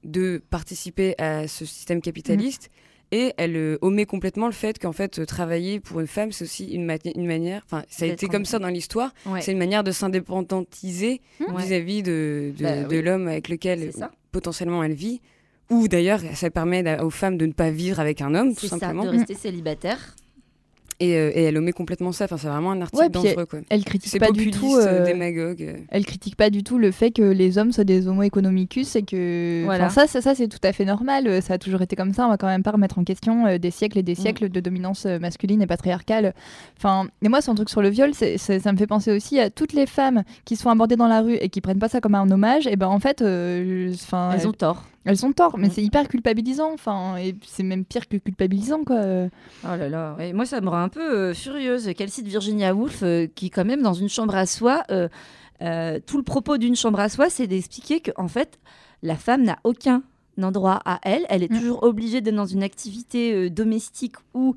de participer à ce système capitaliste. Et elle omet complètement le fait qu'en fait, travailler pour une femme, c'est aussi une manière... Enfin, ça a D'être été comme ça dans l'histoire. Ouais. C'est une manière de s'indépendantiser Ouais. vis-à-vis de Oui. l'homme avec lequel C'est ça. potentiellement elle vit. Ou d'ailleurs, ça permet aux femmes de ne pas vivre avec un homme, tout C'est ça, simplement. de rester célibataire. Et elle omet complètement ça. Enfin, c'est vraiment un article Ouais, puis dangereux, quoi. Elle critique C'est pas du populiste, tout. démagogue. Elle critique pas du tout le fait que les hommes soient des homo economicus et que Voilà. ça c'est tout à fait normal, ça a toujours été comme ça, on va quand même pas remettre en question des siècles et des siècles de dominance masculine et patriarcale. Enfin, et moi son truc sur le viol, ça me fait penser aussi à toutes les femmes qui sont abordées dans la rue et qui prennent pas ça comme un hommage, et ben en fait Elles ont tort. elles ont tort, mais Mm. c'est hyper culpabilisant, enfin, et c'est même pire que culpabilisant quoi. Oh là là, ouais. Moi ça me rend un peu furieuse. Quelle cite Virginia Woolf qui quand même dans une chambre à soi, tout le propos d'une chambre à soi c'est d'expliquer qu'en fait la femme n'a aucun endroit à elle, elle est toujours obligée d'être dans une activité domestique ou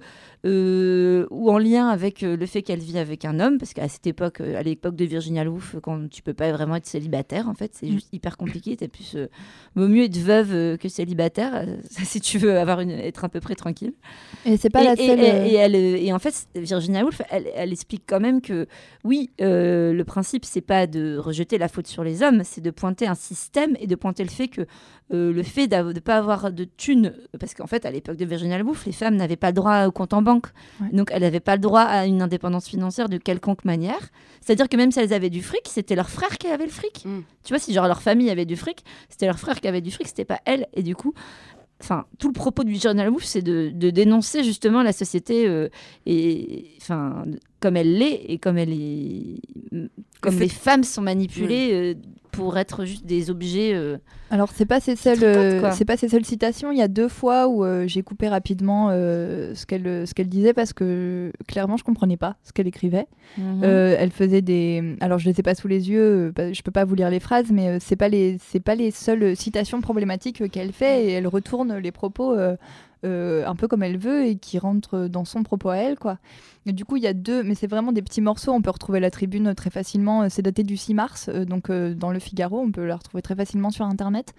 en lien avec le fait qu'elle vit avec un homme, parce qu'à cette époque, à l'époque de Virginia Woolf, quand tu peux pas vraiment être célibataire, en fait, c'est juste hyper compliqué. T'es plus, vaut mieux être veuve que célibataire, si tu veux être à peu près tranquille. Et c'est pas la seule. Et en fait, Virginia Woolf, elle explique quand même que oui, le principe, c'est pas de rejeter la faute sur les hommes, c'est de pointer un système et de pointer le fait que le fait de ne pas avoir de thunes, parce qu'en fait, à l'époque de Virginia Woolf, les femmes n'avaient pas le droit au compte en banque. Ouais. Donc, elles n'avaient pas le droit à une indépendance financière de quelconque manière. C'est-à-dire que même si elles avaient du fric, c'était leur frère qui avait le fric. Tu vois, si genre leur famille avait du fric, c'était leur frère qui avait du fric, c'était pas elle. Et du coup, enfin, tout le propos du Virginia Woolf, c'est de dénoncer justement la société comme elle l'est et comme les femmes sont manipulées pour être juste des objets. Alors c'est pas ses seules, tricote, quoi. c'est pas ses seules citations. Il y a 2 fois où j'ai coupé rapidement ce qu'elle disait parce que clairement je comprenais pas ce qu'elle écrivait. Elle faisait des, alors je les ai pas sous les yeux, je peux pas vous lire les phrases, mais c'est pas les seules citations problématiques qu'elle fait et elle retourne les propos un peu comme elle veut et qui rentrent dans son propos à elle, quoi. Et du coup il y a 2, mais c'est vraiment des petits morceaux. On peut retrouver la tribune très facilement. C'est daté du 6 mars, donc dans le Figaro, on peut la retrouver très facilement sur internet.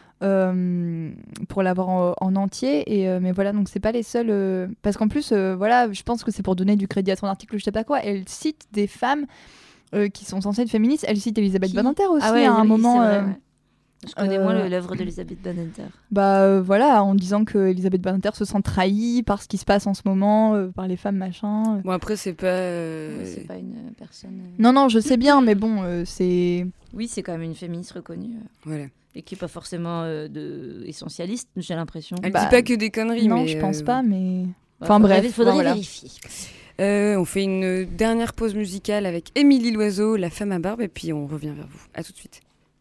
Pour l'avoir en entier mais voilà, donc c'est pas les seuls parce qu'en plus voilà, je pense que c'est pour donner du crédit à son article, je sais pas quoi, elle cite des femmes qui sont censées être féministes. Elle cite Elisabeth Badinter aussi à un moment. C'est vrai, ouais. Je connais moins l'œuvre d'Elisabeth Badinter. Voilà, en disant que Elisabeth Badinter se sent trahie par ce qui se passe en ce moment, par les femmes machin. Bon, après, c'est pas... C'est pas une personne... Non, je sais bien, mais bon, c'est... Oui, c'est quand même une féministe reconnue. Voilà. Et qui n'est pas forcément essentialiste, j'ai l'impression. Elle dit pas que des conneries, non, mais... je pense pas, mais... Enfin bref, il faudrait voilà. vérifier. On fait une dernière pause musicale avec Émilie Loiseau, La femme à barbe, et puis on revient vers vous. À tout de suite.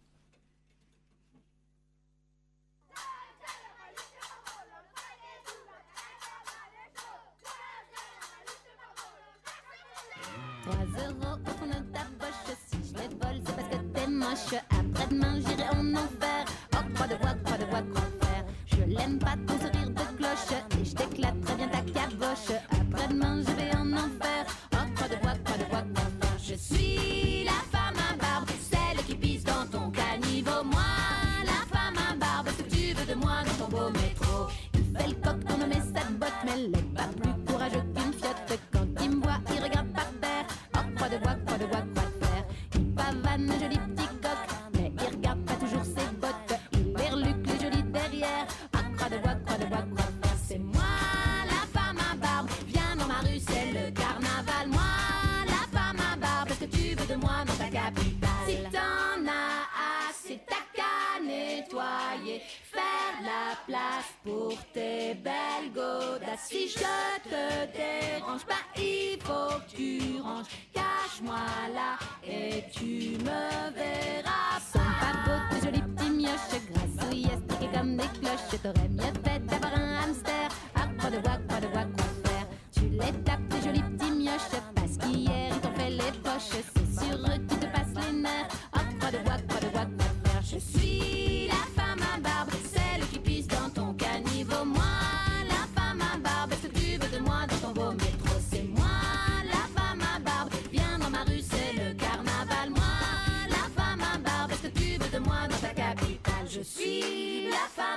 Au fond de ta poche, si je te vole, c'est parce que t'es moche. Après-demain, j'irai en enfer. Oh, croix de quoi faire. Je l'aime pas ton sourire de cloche. Et je t'éclate très bien ta caboche. Après-demain, je vais en enfer. Oh, croix de quoi faire. Je suis la femme à barbe, celle qui pisse dans ton caniveau. Moi, la femme à barbe, ce que tu veux de moi dans ton beau métro. Il fait le coq pour nommer sa botte, mais elle n'est pas plus courageux qu'une fiotte. Quand il me voit, il regarde par terre. Quoi de faire. Il pavane, joli petit coq, mais il regarde pas toujours ses bottes. Il berluque les jolis derrière. Quoi de faire. C'est moi, la femme à barbe. Viens dans ma rue, c'est le carnaval. Moi, la femme à barbe. Qu'est-ce que tu veux de moi dans ta capitale? Si t'en as assez, t'as qu'à nettoyer. Faire la place pour tes belles godasses. Si je te dérange pas, il faut que tu ranges. Cache-moi là et tu me verras. Sont pas beaux tes jolis petits mioches, grassouilles, estiqués comme des cloches. T'aurais mieux fait d'avoir un hamster. Quoi de quoi faire. Tu les tapes tes jolis petits mioches, parce qu'hier ils t'ont fait les poches. C'est sur eux que tu te passes les nerfs. Quoi de quoi faire. Je suis la femme à barbe, celle qui pisse dans ton caniveau. Moi, la femme à barbe, est-ce que tu veux de moi dans ton beau métro? C'est moi, la femme à barbe, viens dans ma rue, c'est le carnaval. Moi, la femme à barbe, est-ce que tu veux de moi dans ta capitale? Je suis la femme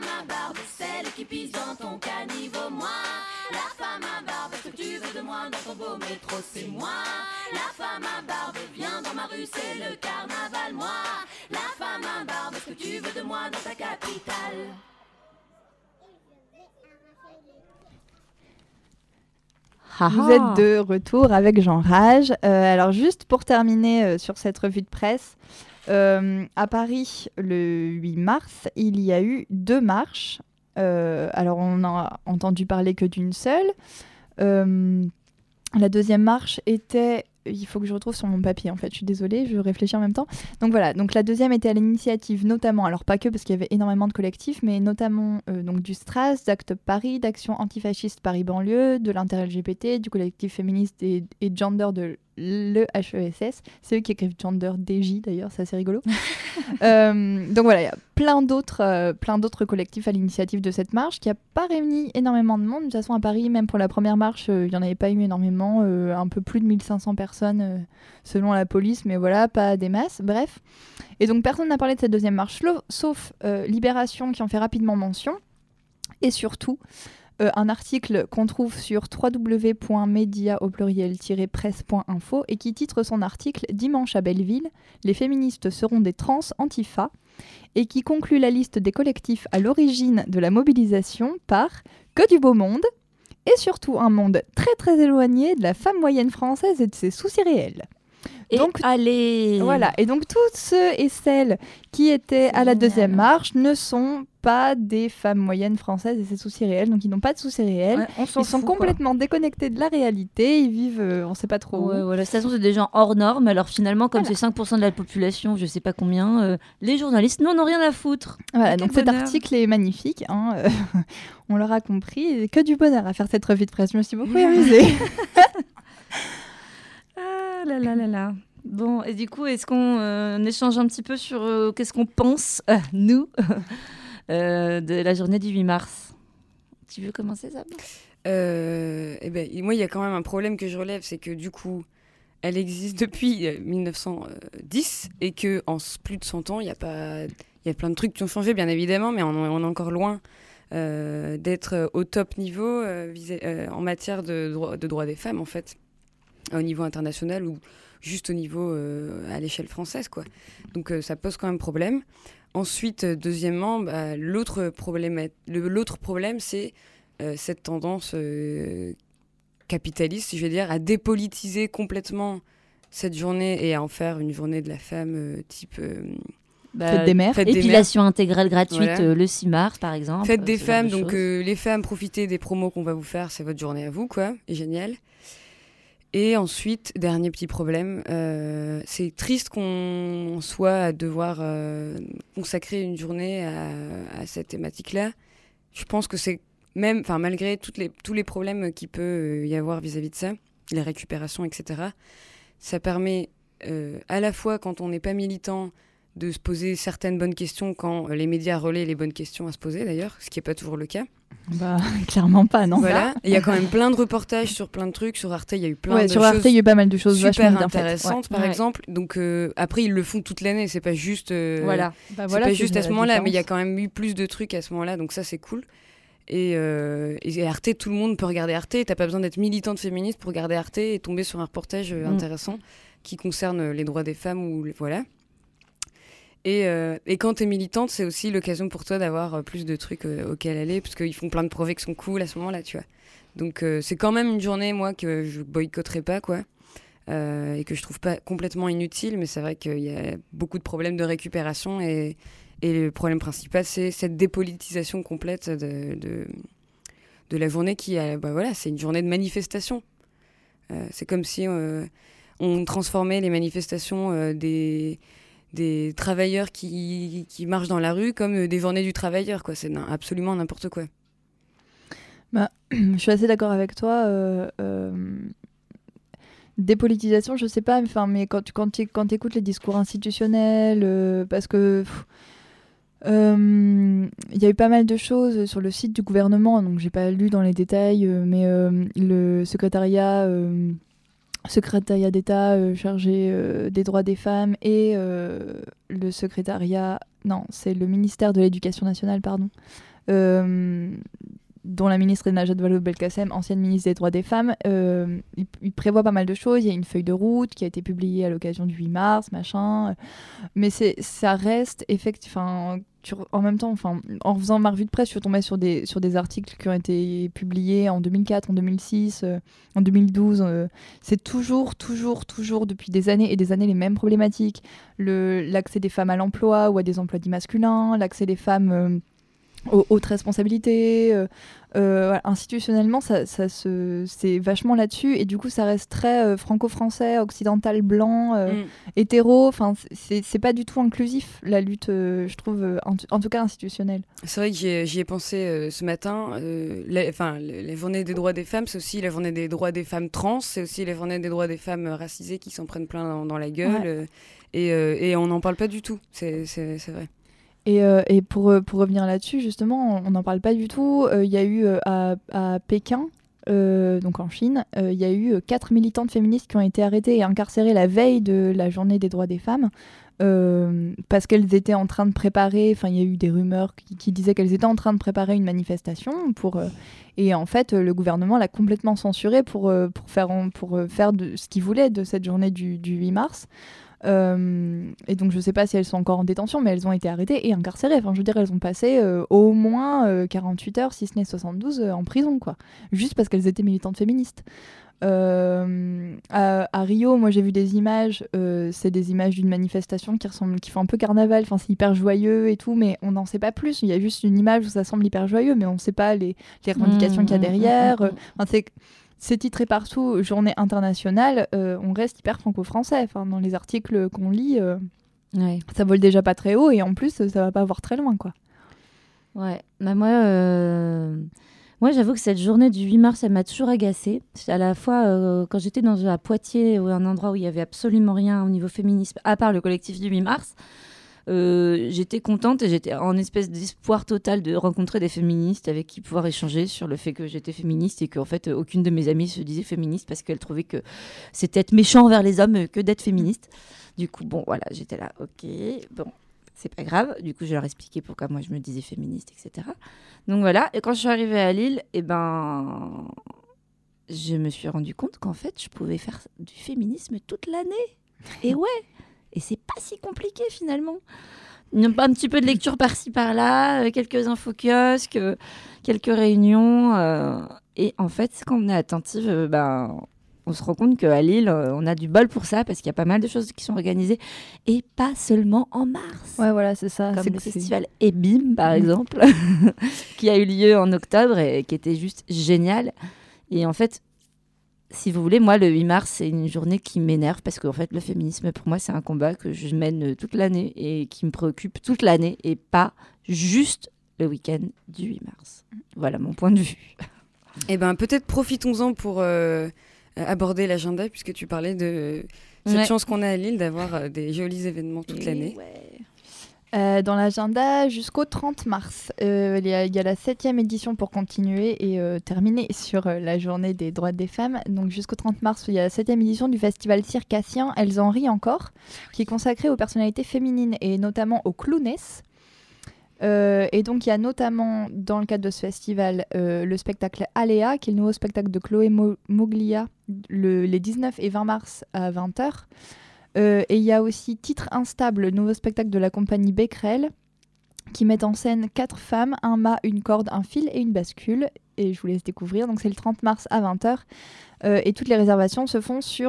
rétro, c'est moi. La femme à barbe vient dans ma rue, c'est le carnaval, moi. La femme à barbe, est-ce que tu veux de moi dans ta capitale? Vous êtes de retour avec Jean Rage. Alors juste pour terminer sur cette revue de presse, à Paris, le 8 mars, il y a eu 2 marches. Alors on n'a entendu parler que d'une seule. La deuxième marche était... Il faut que je retrouve sur mon papier, en fait. Je suis désolée, je réfléchis en même temps. Donc voilà, donc la deuxième était à l'initiative notamment, alors pas que parce qu'il y avait énormément de collectifs, mais notamment donc du STRAS, d'Act Up Paris, d'Action Antifasciste Paris Banlieue, de l'Inter-LGBT, du collectif féministe et gender de l'EHESS. C'est eux qui écrivent gender DJ d'ailleurs, c'est assez rigolo. Donc voilà, il y a plein d'autres collectifs à l'initiative de cette marche qui n'a pas réuni énormément de monde. De toute façon, à Paris, même pour la première marche, il n'y en avait pas eu énormément, un peu plus de 1500 personnes selon la police, mais voilà, pas des masses, bref. Et donc personne n'a parlé de cette deuxième marche, sauf Libération qui en fait rapidement mention, et surtout un article qu'on trouve sur www.media-presse.info et qui titre son article « Dimanche à Belleville, les féministes seront des trans antifa » et qui conclut la liste des collectifs à l'origine de la mobilisation par « Que du beau monde » et surtout un monde très très éloigné de la femme moyenne française et de ses soucis réels. Et Donc, allez. Voilà, et donc tous ceux et celles qui étaient à la deuxième marche ne sont pas des femmes moyennes françaises et ses soucis réels, donc ils n'ont pas de soucis réels. Ouais, on s'en Ils sont fout, quoi. complètement déconnectés de la réalité, ils vivent, on sait pas trop Ouais, où. voilà. De toute façon, c'est des gens hors normes. Alors finalement, comme Voilà. c'est 5% de la population, je sais pas combien, les journalistes n'en ont rien à foutre. Voilà, Quel donc cet bonheur. article est magnifique, hein, on l'aura compris, et que du bonheur à faire cette revue de presse, je me suis beaucoup amusée. Ah là là là là. Bon, et du coup, est-ce qu'on échange un petit peu sur qu'est-ce qu'on pense, nous, de la journée du 8 mars? Tu veux commencer, Sab? Eh ben, moi, il y a quand même un problème que je relève, c'est que du coup, elle existe depuis 1910 et que en plus de 100 ans, il y a plein de trucs qui ont changé, bien évidemment, mais on est encore loin d'être au top niveau en matière de droits des femmes, en fait, au niveau international ou juste au niveau à l'échelle française, quoi. Donc ça pose quand même problème. Ensuite, deuxièmement, l'autre problème, c'est cette tendance capitaliste, si je vais dire, à dépolitiser complètement cette journée et à en faire une journée de la femme type... Fête des mères. Fête des Épilation intégrale gratuite Voilà. le 6 mars, par exemple. Fête des ce genre femmes, de donc choses. les femmes, profitez des promos qu'on va vous faire, c'est votre journée à vous, quoi, et génial. Et ensuite, dernier petit problème, c'est triste qu'on soit à devoir consacrer une journée à cette thématique-là. Je pense que c'est même, enfin malgré tous les problèmes qu'il peut y avoir vis-à-vis de ça, les récupérations, etc., ça permet à la fois quand on n'est pas militant de se poser certaines bonnes questions quand les médias relaient les bonnes questions à se poser d'ailleurs, ce qui n'est pas toujours le cas. Bah, clairement pas, non. Voilà. Et il y a quand même plein de reportages sur plein de trucs. Sur Arte, il y a eu plein de Sur choses Arte, il y a eu pas mal de choses vachement super bien faites. intéressantes, par Ouais. exemple. Donc après, ils le font toute l'année. C'est pas juste. Voilà. Bah, C'est voilà, pas c'est juste à ce la moment-là, mais il y a différence. quand même eu plus de trucs à ce moment-là. Donc ça, c'est cool. Et Arte, tout le monde peut regarder Arte. T'as pas besoin d'être militante féministe pour regarder Arte et tomber sur un reportage intéressant qui concerne les droits des femmes ou voilà. Et quand t'es militante, c'est aussi l'occasion pour toi d'avoir plus de trucs auxquels aller, parce qu'ils font plein de projets qui sont cool à ce moment-là, tu vois. Donc c'est quand même une journée, moi, que je boycotterai pas, quoi, et que je trouve pas complètement inutile, mais c'est vrai qu'il y a beaucoup de problèmes de récupération, et le problème principal, c'est cette dépolitisation complète de la journée qui, voilà, c'est une journée de manifestation. C'est comme si on transformait les manifestations des travailleurs qui marchent dans la rue comme des journées du travailleur, quoi. C'est absolument n'importe quoi. Bah, je suis assez d'accord avec toi. Dépolitisation, je sais pas, mais quand tu écoutes les discours institutionnels, parce que il y a eu pas mal de choses sur le site du gouvernement, donc j'ai pas lu dans les détails, mais le secrétariat d'État chargé des droits des femmes et le secrétariat... Non, c'est le ministère de l'Éducation nationale, pardon. dont la ministre Najat Vallaud-Belkacem, ancienne ministre des droits des femmes, il prévoit pas mal de choses. Il y a une feuille de route qui a été publiée à l'occasion du 8 mars, machin. Mais ça reste effectivement... En même temps, en faisant ma revue de presse, je suis tombée sur des articles qui ont été publiés en 2004, en 2006, en 2012. C'est toujours, depuis des années et des années, les mêmes problématiques. L'accès des femmes à l'emploi ou à des emplois dits masculins, l'accès des femmes aux hautes responsabilités. Institutionnellement, c'est vachement là-dessus. Et du coup, ça reste très franco-français, occidental, blanc, hétéro. Enfin, c'est pas du tout inclusif, la lutte, je trouve, en tout cas institutionnelle. C'est vrai que j'y ai pensé ce matin. Les journées des droits des femmes, c'est aussi la journée des droits des femmes trans, c'est aussi la journée des droits des femmes racisées qui s'en prennent plein dans la gueule. Et on n'en parle pas du tout, c'est vrai. Et pour revenir là-dessus, justement, on n'en parle pas du tout. Il y a eu à Pékin, donc en Chine, il y a eu 4 militantes féministes qui ont été arrêtées et incarcérées la veille de la journée des droits des femmes parce qu'elles étaient en train de préparer, il y a eu des rumeurs qui disaient qu'elles étaient en train de préparer une manifestation et en fait le gouvernement l'a complètement censurée pour faire de ce qu'il voulait de cette journée du 8 mars. Et donc je sais pas si elles sont encore en détention, mais elles ont été arrêtées et incarcérées. Je veux dire, elles ont passé au moins 48 heures, si ce n'est 72, en prison, quoi. Juste parce qu'elles étaient militantes féministes. À Rio, moi j'ai vu des images, c'est des images d'une manifestation qui fait un peu carnaval, c'est hyper joyeux et tout, mais on n'en sait pas plus. Il y a juste une image où ça semble hyper joyeux, mais on ne sait pas les revendications qu'il y a derrière. C'est titré partout, journée internationale, on reste hyper franco-français. Dans les articles qu'on lit, ça vole déjà pas très haut et en plus, ça va pas voir très loin, quoi. Ouais, bah moi j'avoue que cette journée du 8 mars, elle m'a toujours agacée. À la fois, quand j'étais à Poitiers, un endroit où il y avait absolument rien au niveau féminisme, à part le collectif du 8 mars, j'étais contente et j'étais en espèce d'espoir total de rencontrer des féministes avec qui pouvoir échanger sur le fait que j'étais féministe et qu'en fait aucune de mes amies se disait féministe parce qu'elle trouvait que c'était être méchant envers les hommes que d'être féministe. Du coup, voilà, j'étais là, ok, bon, c'est pas grave. Du coup, je leur expliquais pourquoi moi je me disais féministe, etc. Donc voilà, et quand je suis arrivée à Lille, je me suis rendu compte qu'en fait, je pouvais faire du féminisme toute l'année. Et ouais. Et c'est pas si compliqué finalement. Il y a un petit peu de lecture par-ci par-là, quelques infos-kiosques, quelques réunions. Et en fait, quand on est attentive, on se rend compte qu'à Lille, on a du bol pour ça parce qu'il y a pas mal de choses qui sont organisées. Et pas seulement en mars. Ouais, voilà, c'est ça. Comme le festival EBIM, par exemple, qui a eu lieu en octobre et qui était juste génial. Et en fait, si vous voulez, moi, le 8 mars, c'est une journée qui m'énerve parce que en fait, le féminisme, pour moi, c'est un combat que je mène toute l'année et qui me préoccupe toute l'année et pas juste le week-end du 8 mars. Voilà mon point de vue. Eh ben, peut-être profitons-en pour aborder l'agenda puisque tu parlais de cette chance qu'on a à Lille d'avoir des jolis événements toute l'année. Dans l'agenda, jusqu'au 30 mars, il y a la 7e édition pour continuer et terminer sur la journée des droits des femmes. Donc jusqu'au 30 mars, il y a la 7e édition du festival circassien Elles en rient encore, qui est consacré aux personnalités féminines et notamment aux clownesses. Et donc il y a notamment dans le cadre de ce festival le spectacle Aléa, qui est le nouveau spectacle de Chloé Moglia les 19 et 20 mars à 20h. Et il y a aussi Titre Instable, le nouveau spectacle de la compagnie Becquerel, qui met en scène 4 femmes, un mât, une corde, un fil et une bascule. Et je vous laisse découvrir. Donc c'est le 30 mars à 20h. Et toutes les réservations se font sur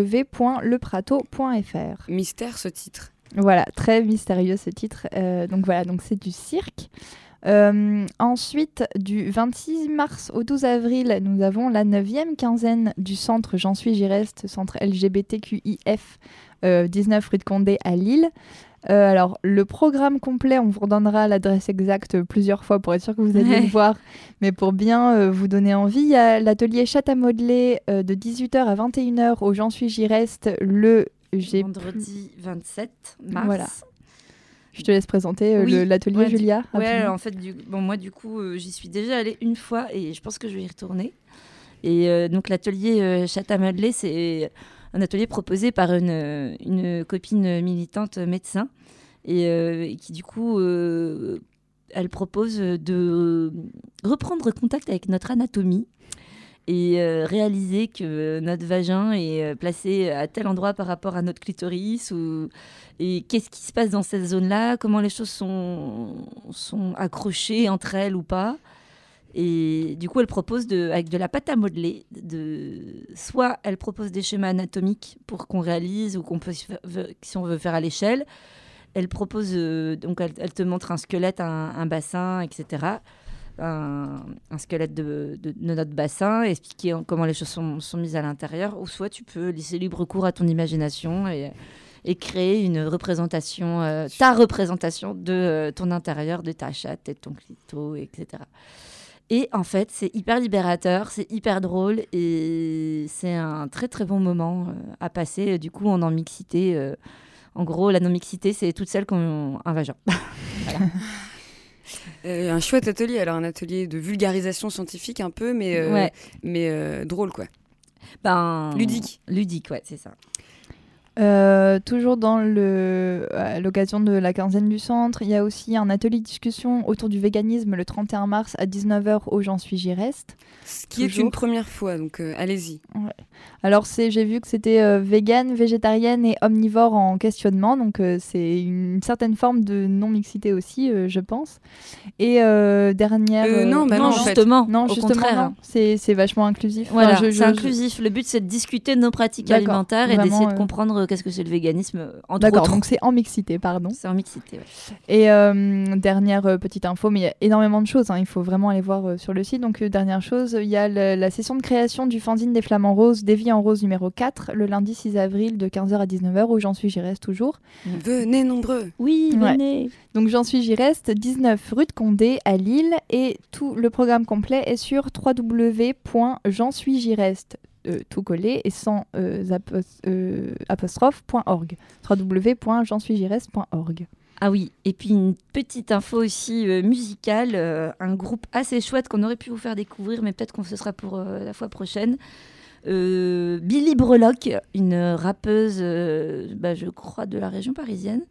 www.leprato.fr. Mystère ce titre. Voilà, très mystérieux ce titre. Donc c'est du cirque. Ensuite, du 26 mars au 12 avril, nous avons la 9e quinzaine du centre J'en suis, j'y reste, centre LGBTQIF 19 rue de Condé à Lille. Alors, le programme complet, on vous redonnera l'adresse exacte plusieurs fois pour être sûr que vous allez le voir. Mais pour bien vous donner envie, il y a l'atelier Chatte à modeler de 18h à 21h au J'en suis, j'y reste vendredi 27 mars. Voilà. Je te laisse présenter l'atelier, Julia. Ouais, en fait, moi, du coup, j'y suis déjà allée une fois et je pense que je vais y retourner. Et donc, l'atelier Chatte à modeler, c'est un atelier proposé par une copine militante médecin et qui, du coup, elle propose de reprendre contact avec notre anatomie et réaliser que notre vagin est placé à tel endroit par rapport à notre clitoris et qu'est-ce qui se passe dans cette zone-là, comment les choses sont accrochées entre elles ou pas. Et du coup, elle propose avec de la pâte à modeler, soit elle propose des schémas anatomiques pour qu'on réalise ou si on veut faire à l'échelle. Elle propose, donc elle te montre un squelette, un bassin, etc. Un squelette de notre bassin, expliquer comment les choses sont mises à l'intérieur, ou soit tu peux laisser libre cours à ton imagination et créer une représentation, ta représentation de ton intérieur, de ta chatte et de ton clito, etc. Et en fait, c'est hyper libérateur, c'est hyper drôle et c'est un très très bon moment à passer du coup en non-mixité. En gros, la non-mixité, c'est toutes celles qui ont un vagin. Voilà. Un chouette atelier, alors un atelier de vulgarisation scientifique un peu, mais drôle quoi. Ludique. Ludique, ouais, c'est ça. Toujours à l'occasion de la quinzaine du centre, il y a aussi un atelier de discussion autour du véganisme le 31 mars à 19h au J'en suis, j'y reste. Ce qui est une première fois, donc allez-y. Ouais. Alors j'ai vu que c'était vegan, végétarienne et omnivore en questionnement, donc c'est une certaine forme de non-mixité aussi, je pense. Et dernière... non, justement, non, au justement, contraire. Non, c'est vachement inclusif. Voilà, Enfin, c'est inclusif. Le but, c'est de discuter de nos pratiques D'accord, alimentaires et vraiment, d'essayer de comprendre qu'est-ce que c'est le véganisme, entre D'accord, autres. donc c'est en mixité, pardon. C'est en mixité, ouais. Et dernière petite info, mais il y a énormément de choses, il faut vraiment aller voir sur le site. Donc dernière chose, il y a la session de création du fanzine des Flamants Roses, Des Vies en Rose numéro 4, le lundi 6 avril de 15h à 19h, où J'en suis, j'y reste toujours. Venez nombreux. Oui, venez. Ouais. Donc J'en suis, j'y reste, 19 rue de Condé à Lille, et tout le programme complet est sur www.j'ensuisj'yreste, tout collé et sans apostrophe.org. www.j'ensuisj'yreste.org. Ah oui, et puis une petite info aussi musicale, un groupe assez chouette qu'on aurait pu vous faire découvrir, mais peut-être qu'on ce sera pour la fois prochaine. Billy Breloque, une rappeuse, je crois, de la région parisienne,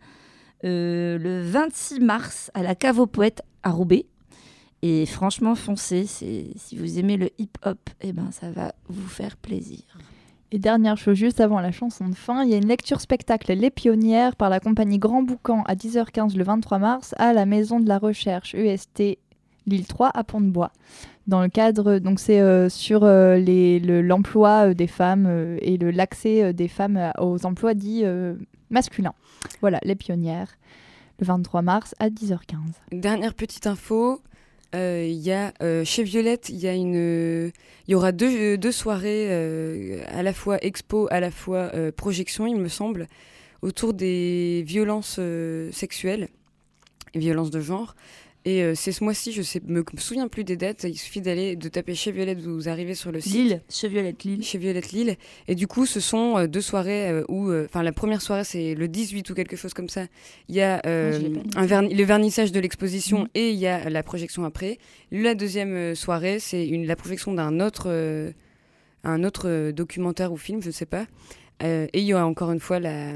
le 26 mars à la Cave aux Poètes à Roubaix. Et franchement, foncez, si vous aimez le hip-hop, ça va vous faire plaisir. Et dernière chose, juste avant la chanson de fin, il y a une lecture spectacle Les Pionnières par la compagnie Grand Boucan à 10h15 le 23 mars à la Maison de la Recherche EST Lille 3 à Pont-de-Bois. Dans le cadre, donc c'est sur l'emploi des femmes et l'accès des femmes aux emplois dits masculins. Voilà, Les Pionnières, le 23 mars à 10h15. Dernière petite info. Y a, chez Violette, il y aura deux soirées, à la fois expo, à la fois projection, il me semble, autour des violences sexuelles et violences de genre. Et c'est ce mois-ci, je me souviens plus des dates, il suffit de taper chez Violette, vous arrivez sur le site. Chez Violette Lille. Et du coup, ce sont deux soirées où, la première soirée, c'est le 18 ou quelque chose comme ça. Il y a le vernissage de l'exposition et il y a la projection après. La deuxième soirée, c'est la projection d'un autre documentaire ou film, je ne sais pas. Et il y aura encore une fois la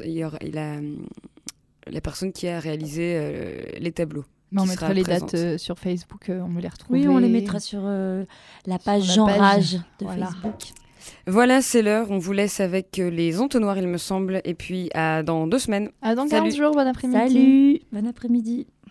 personne qui a réalisé les tableaux. On mettra les dates sur Facebook, on va les retrouver. Oui, on les mettra sur la page Jean Rage de Facebook. Voilà, c'est l'heure. On vous laisse avec les entonnoirs, il me semble. Et puis, dans 2 semaines. Dans 15 jours, bon après-midi. Salut, bon après-midi.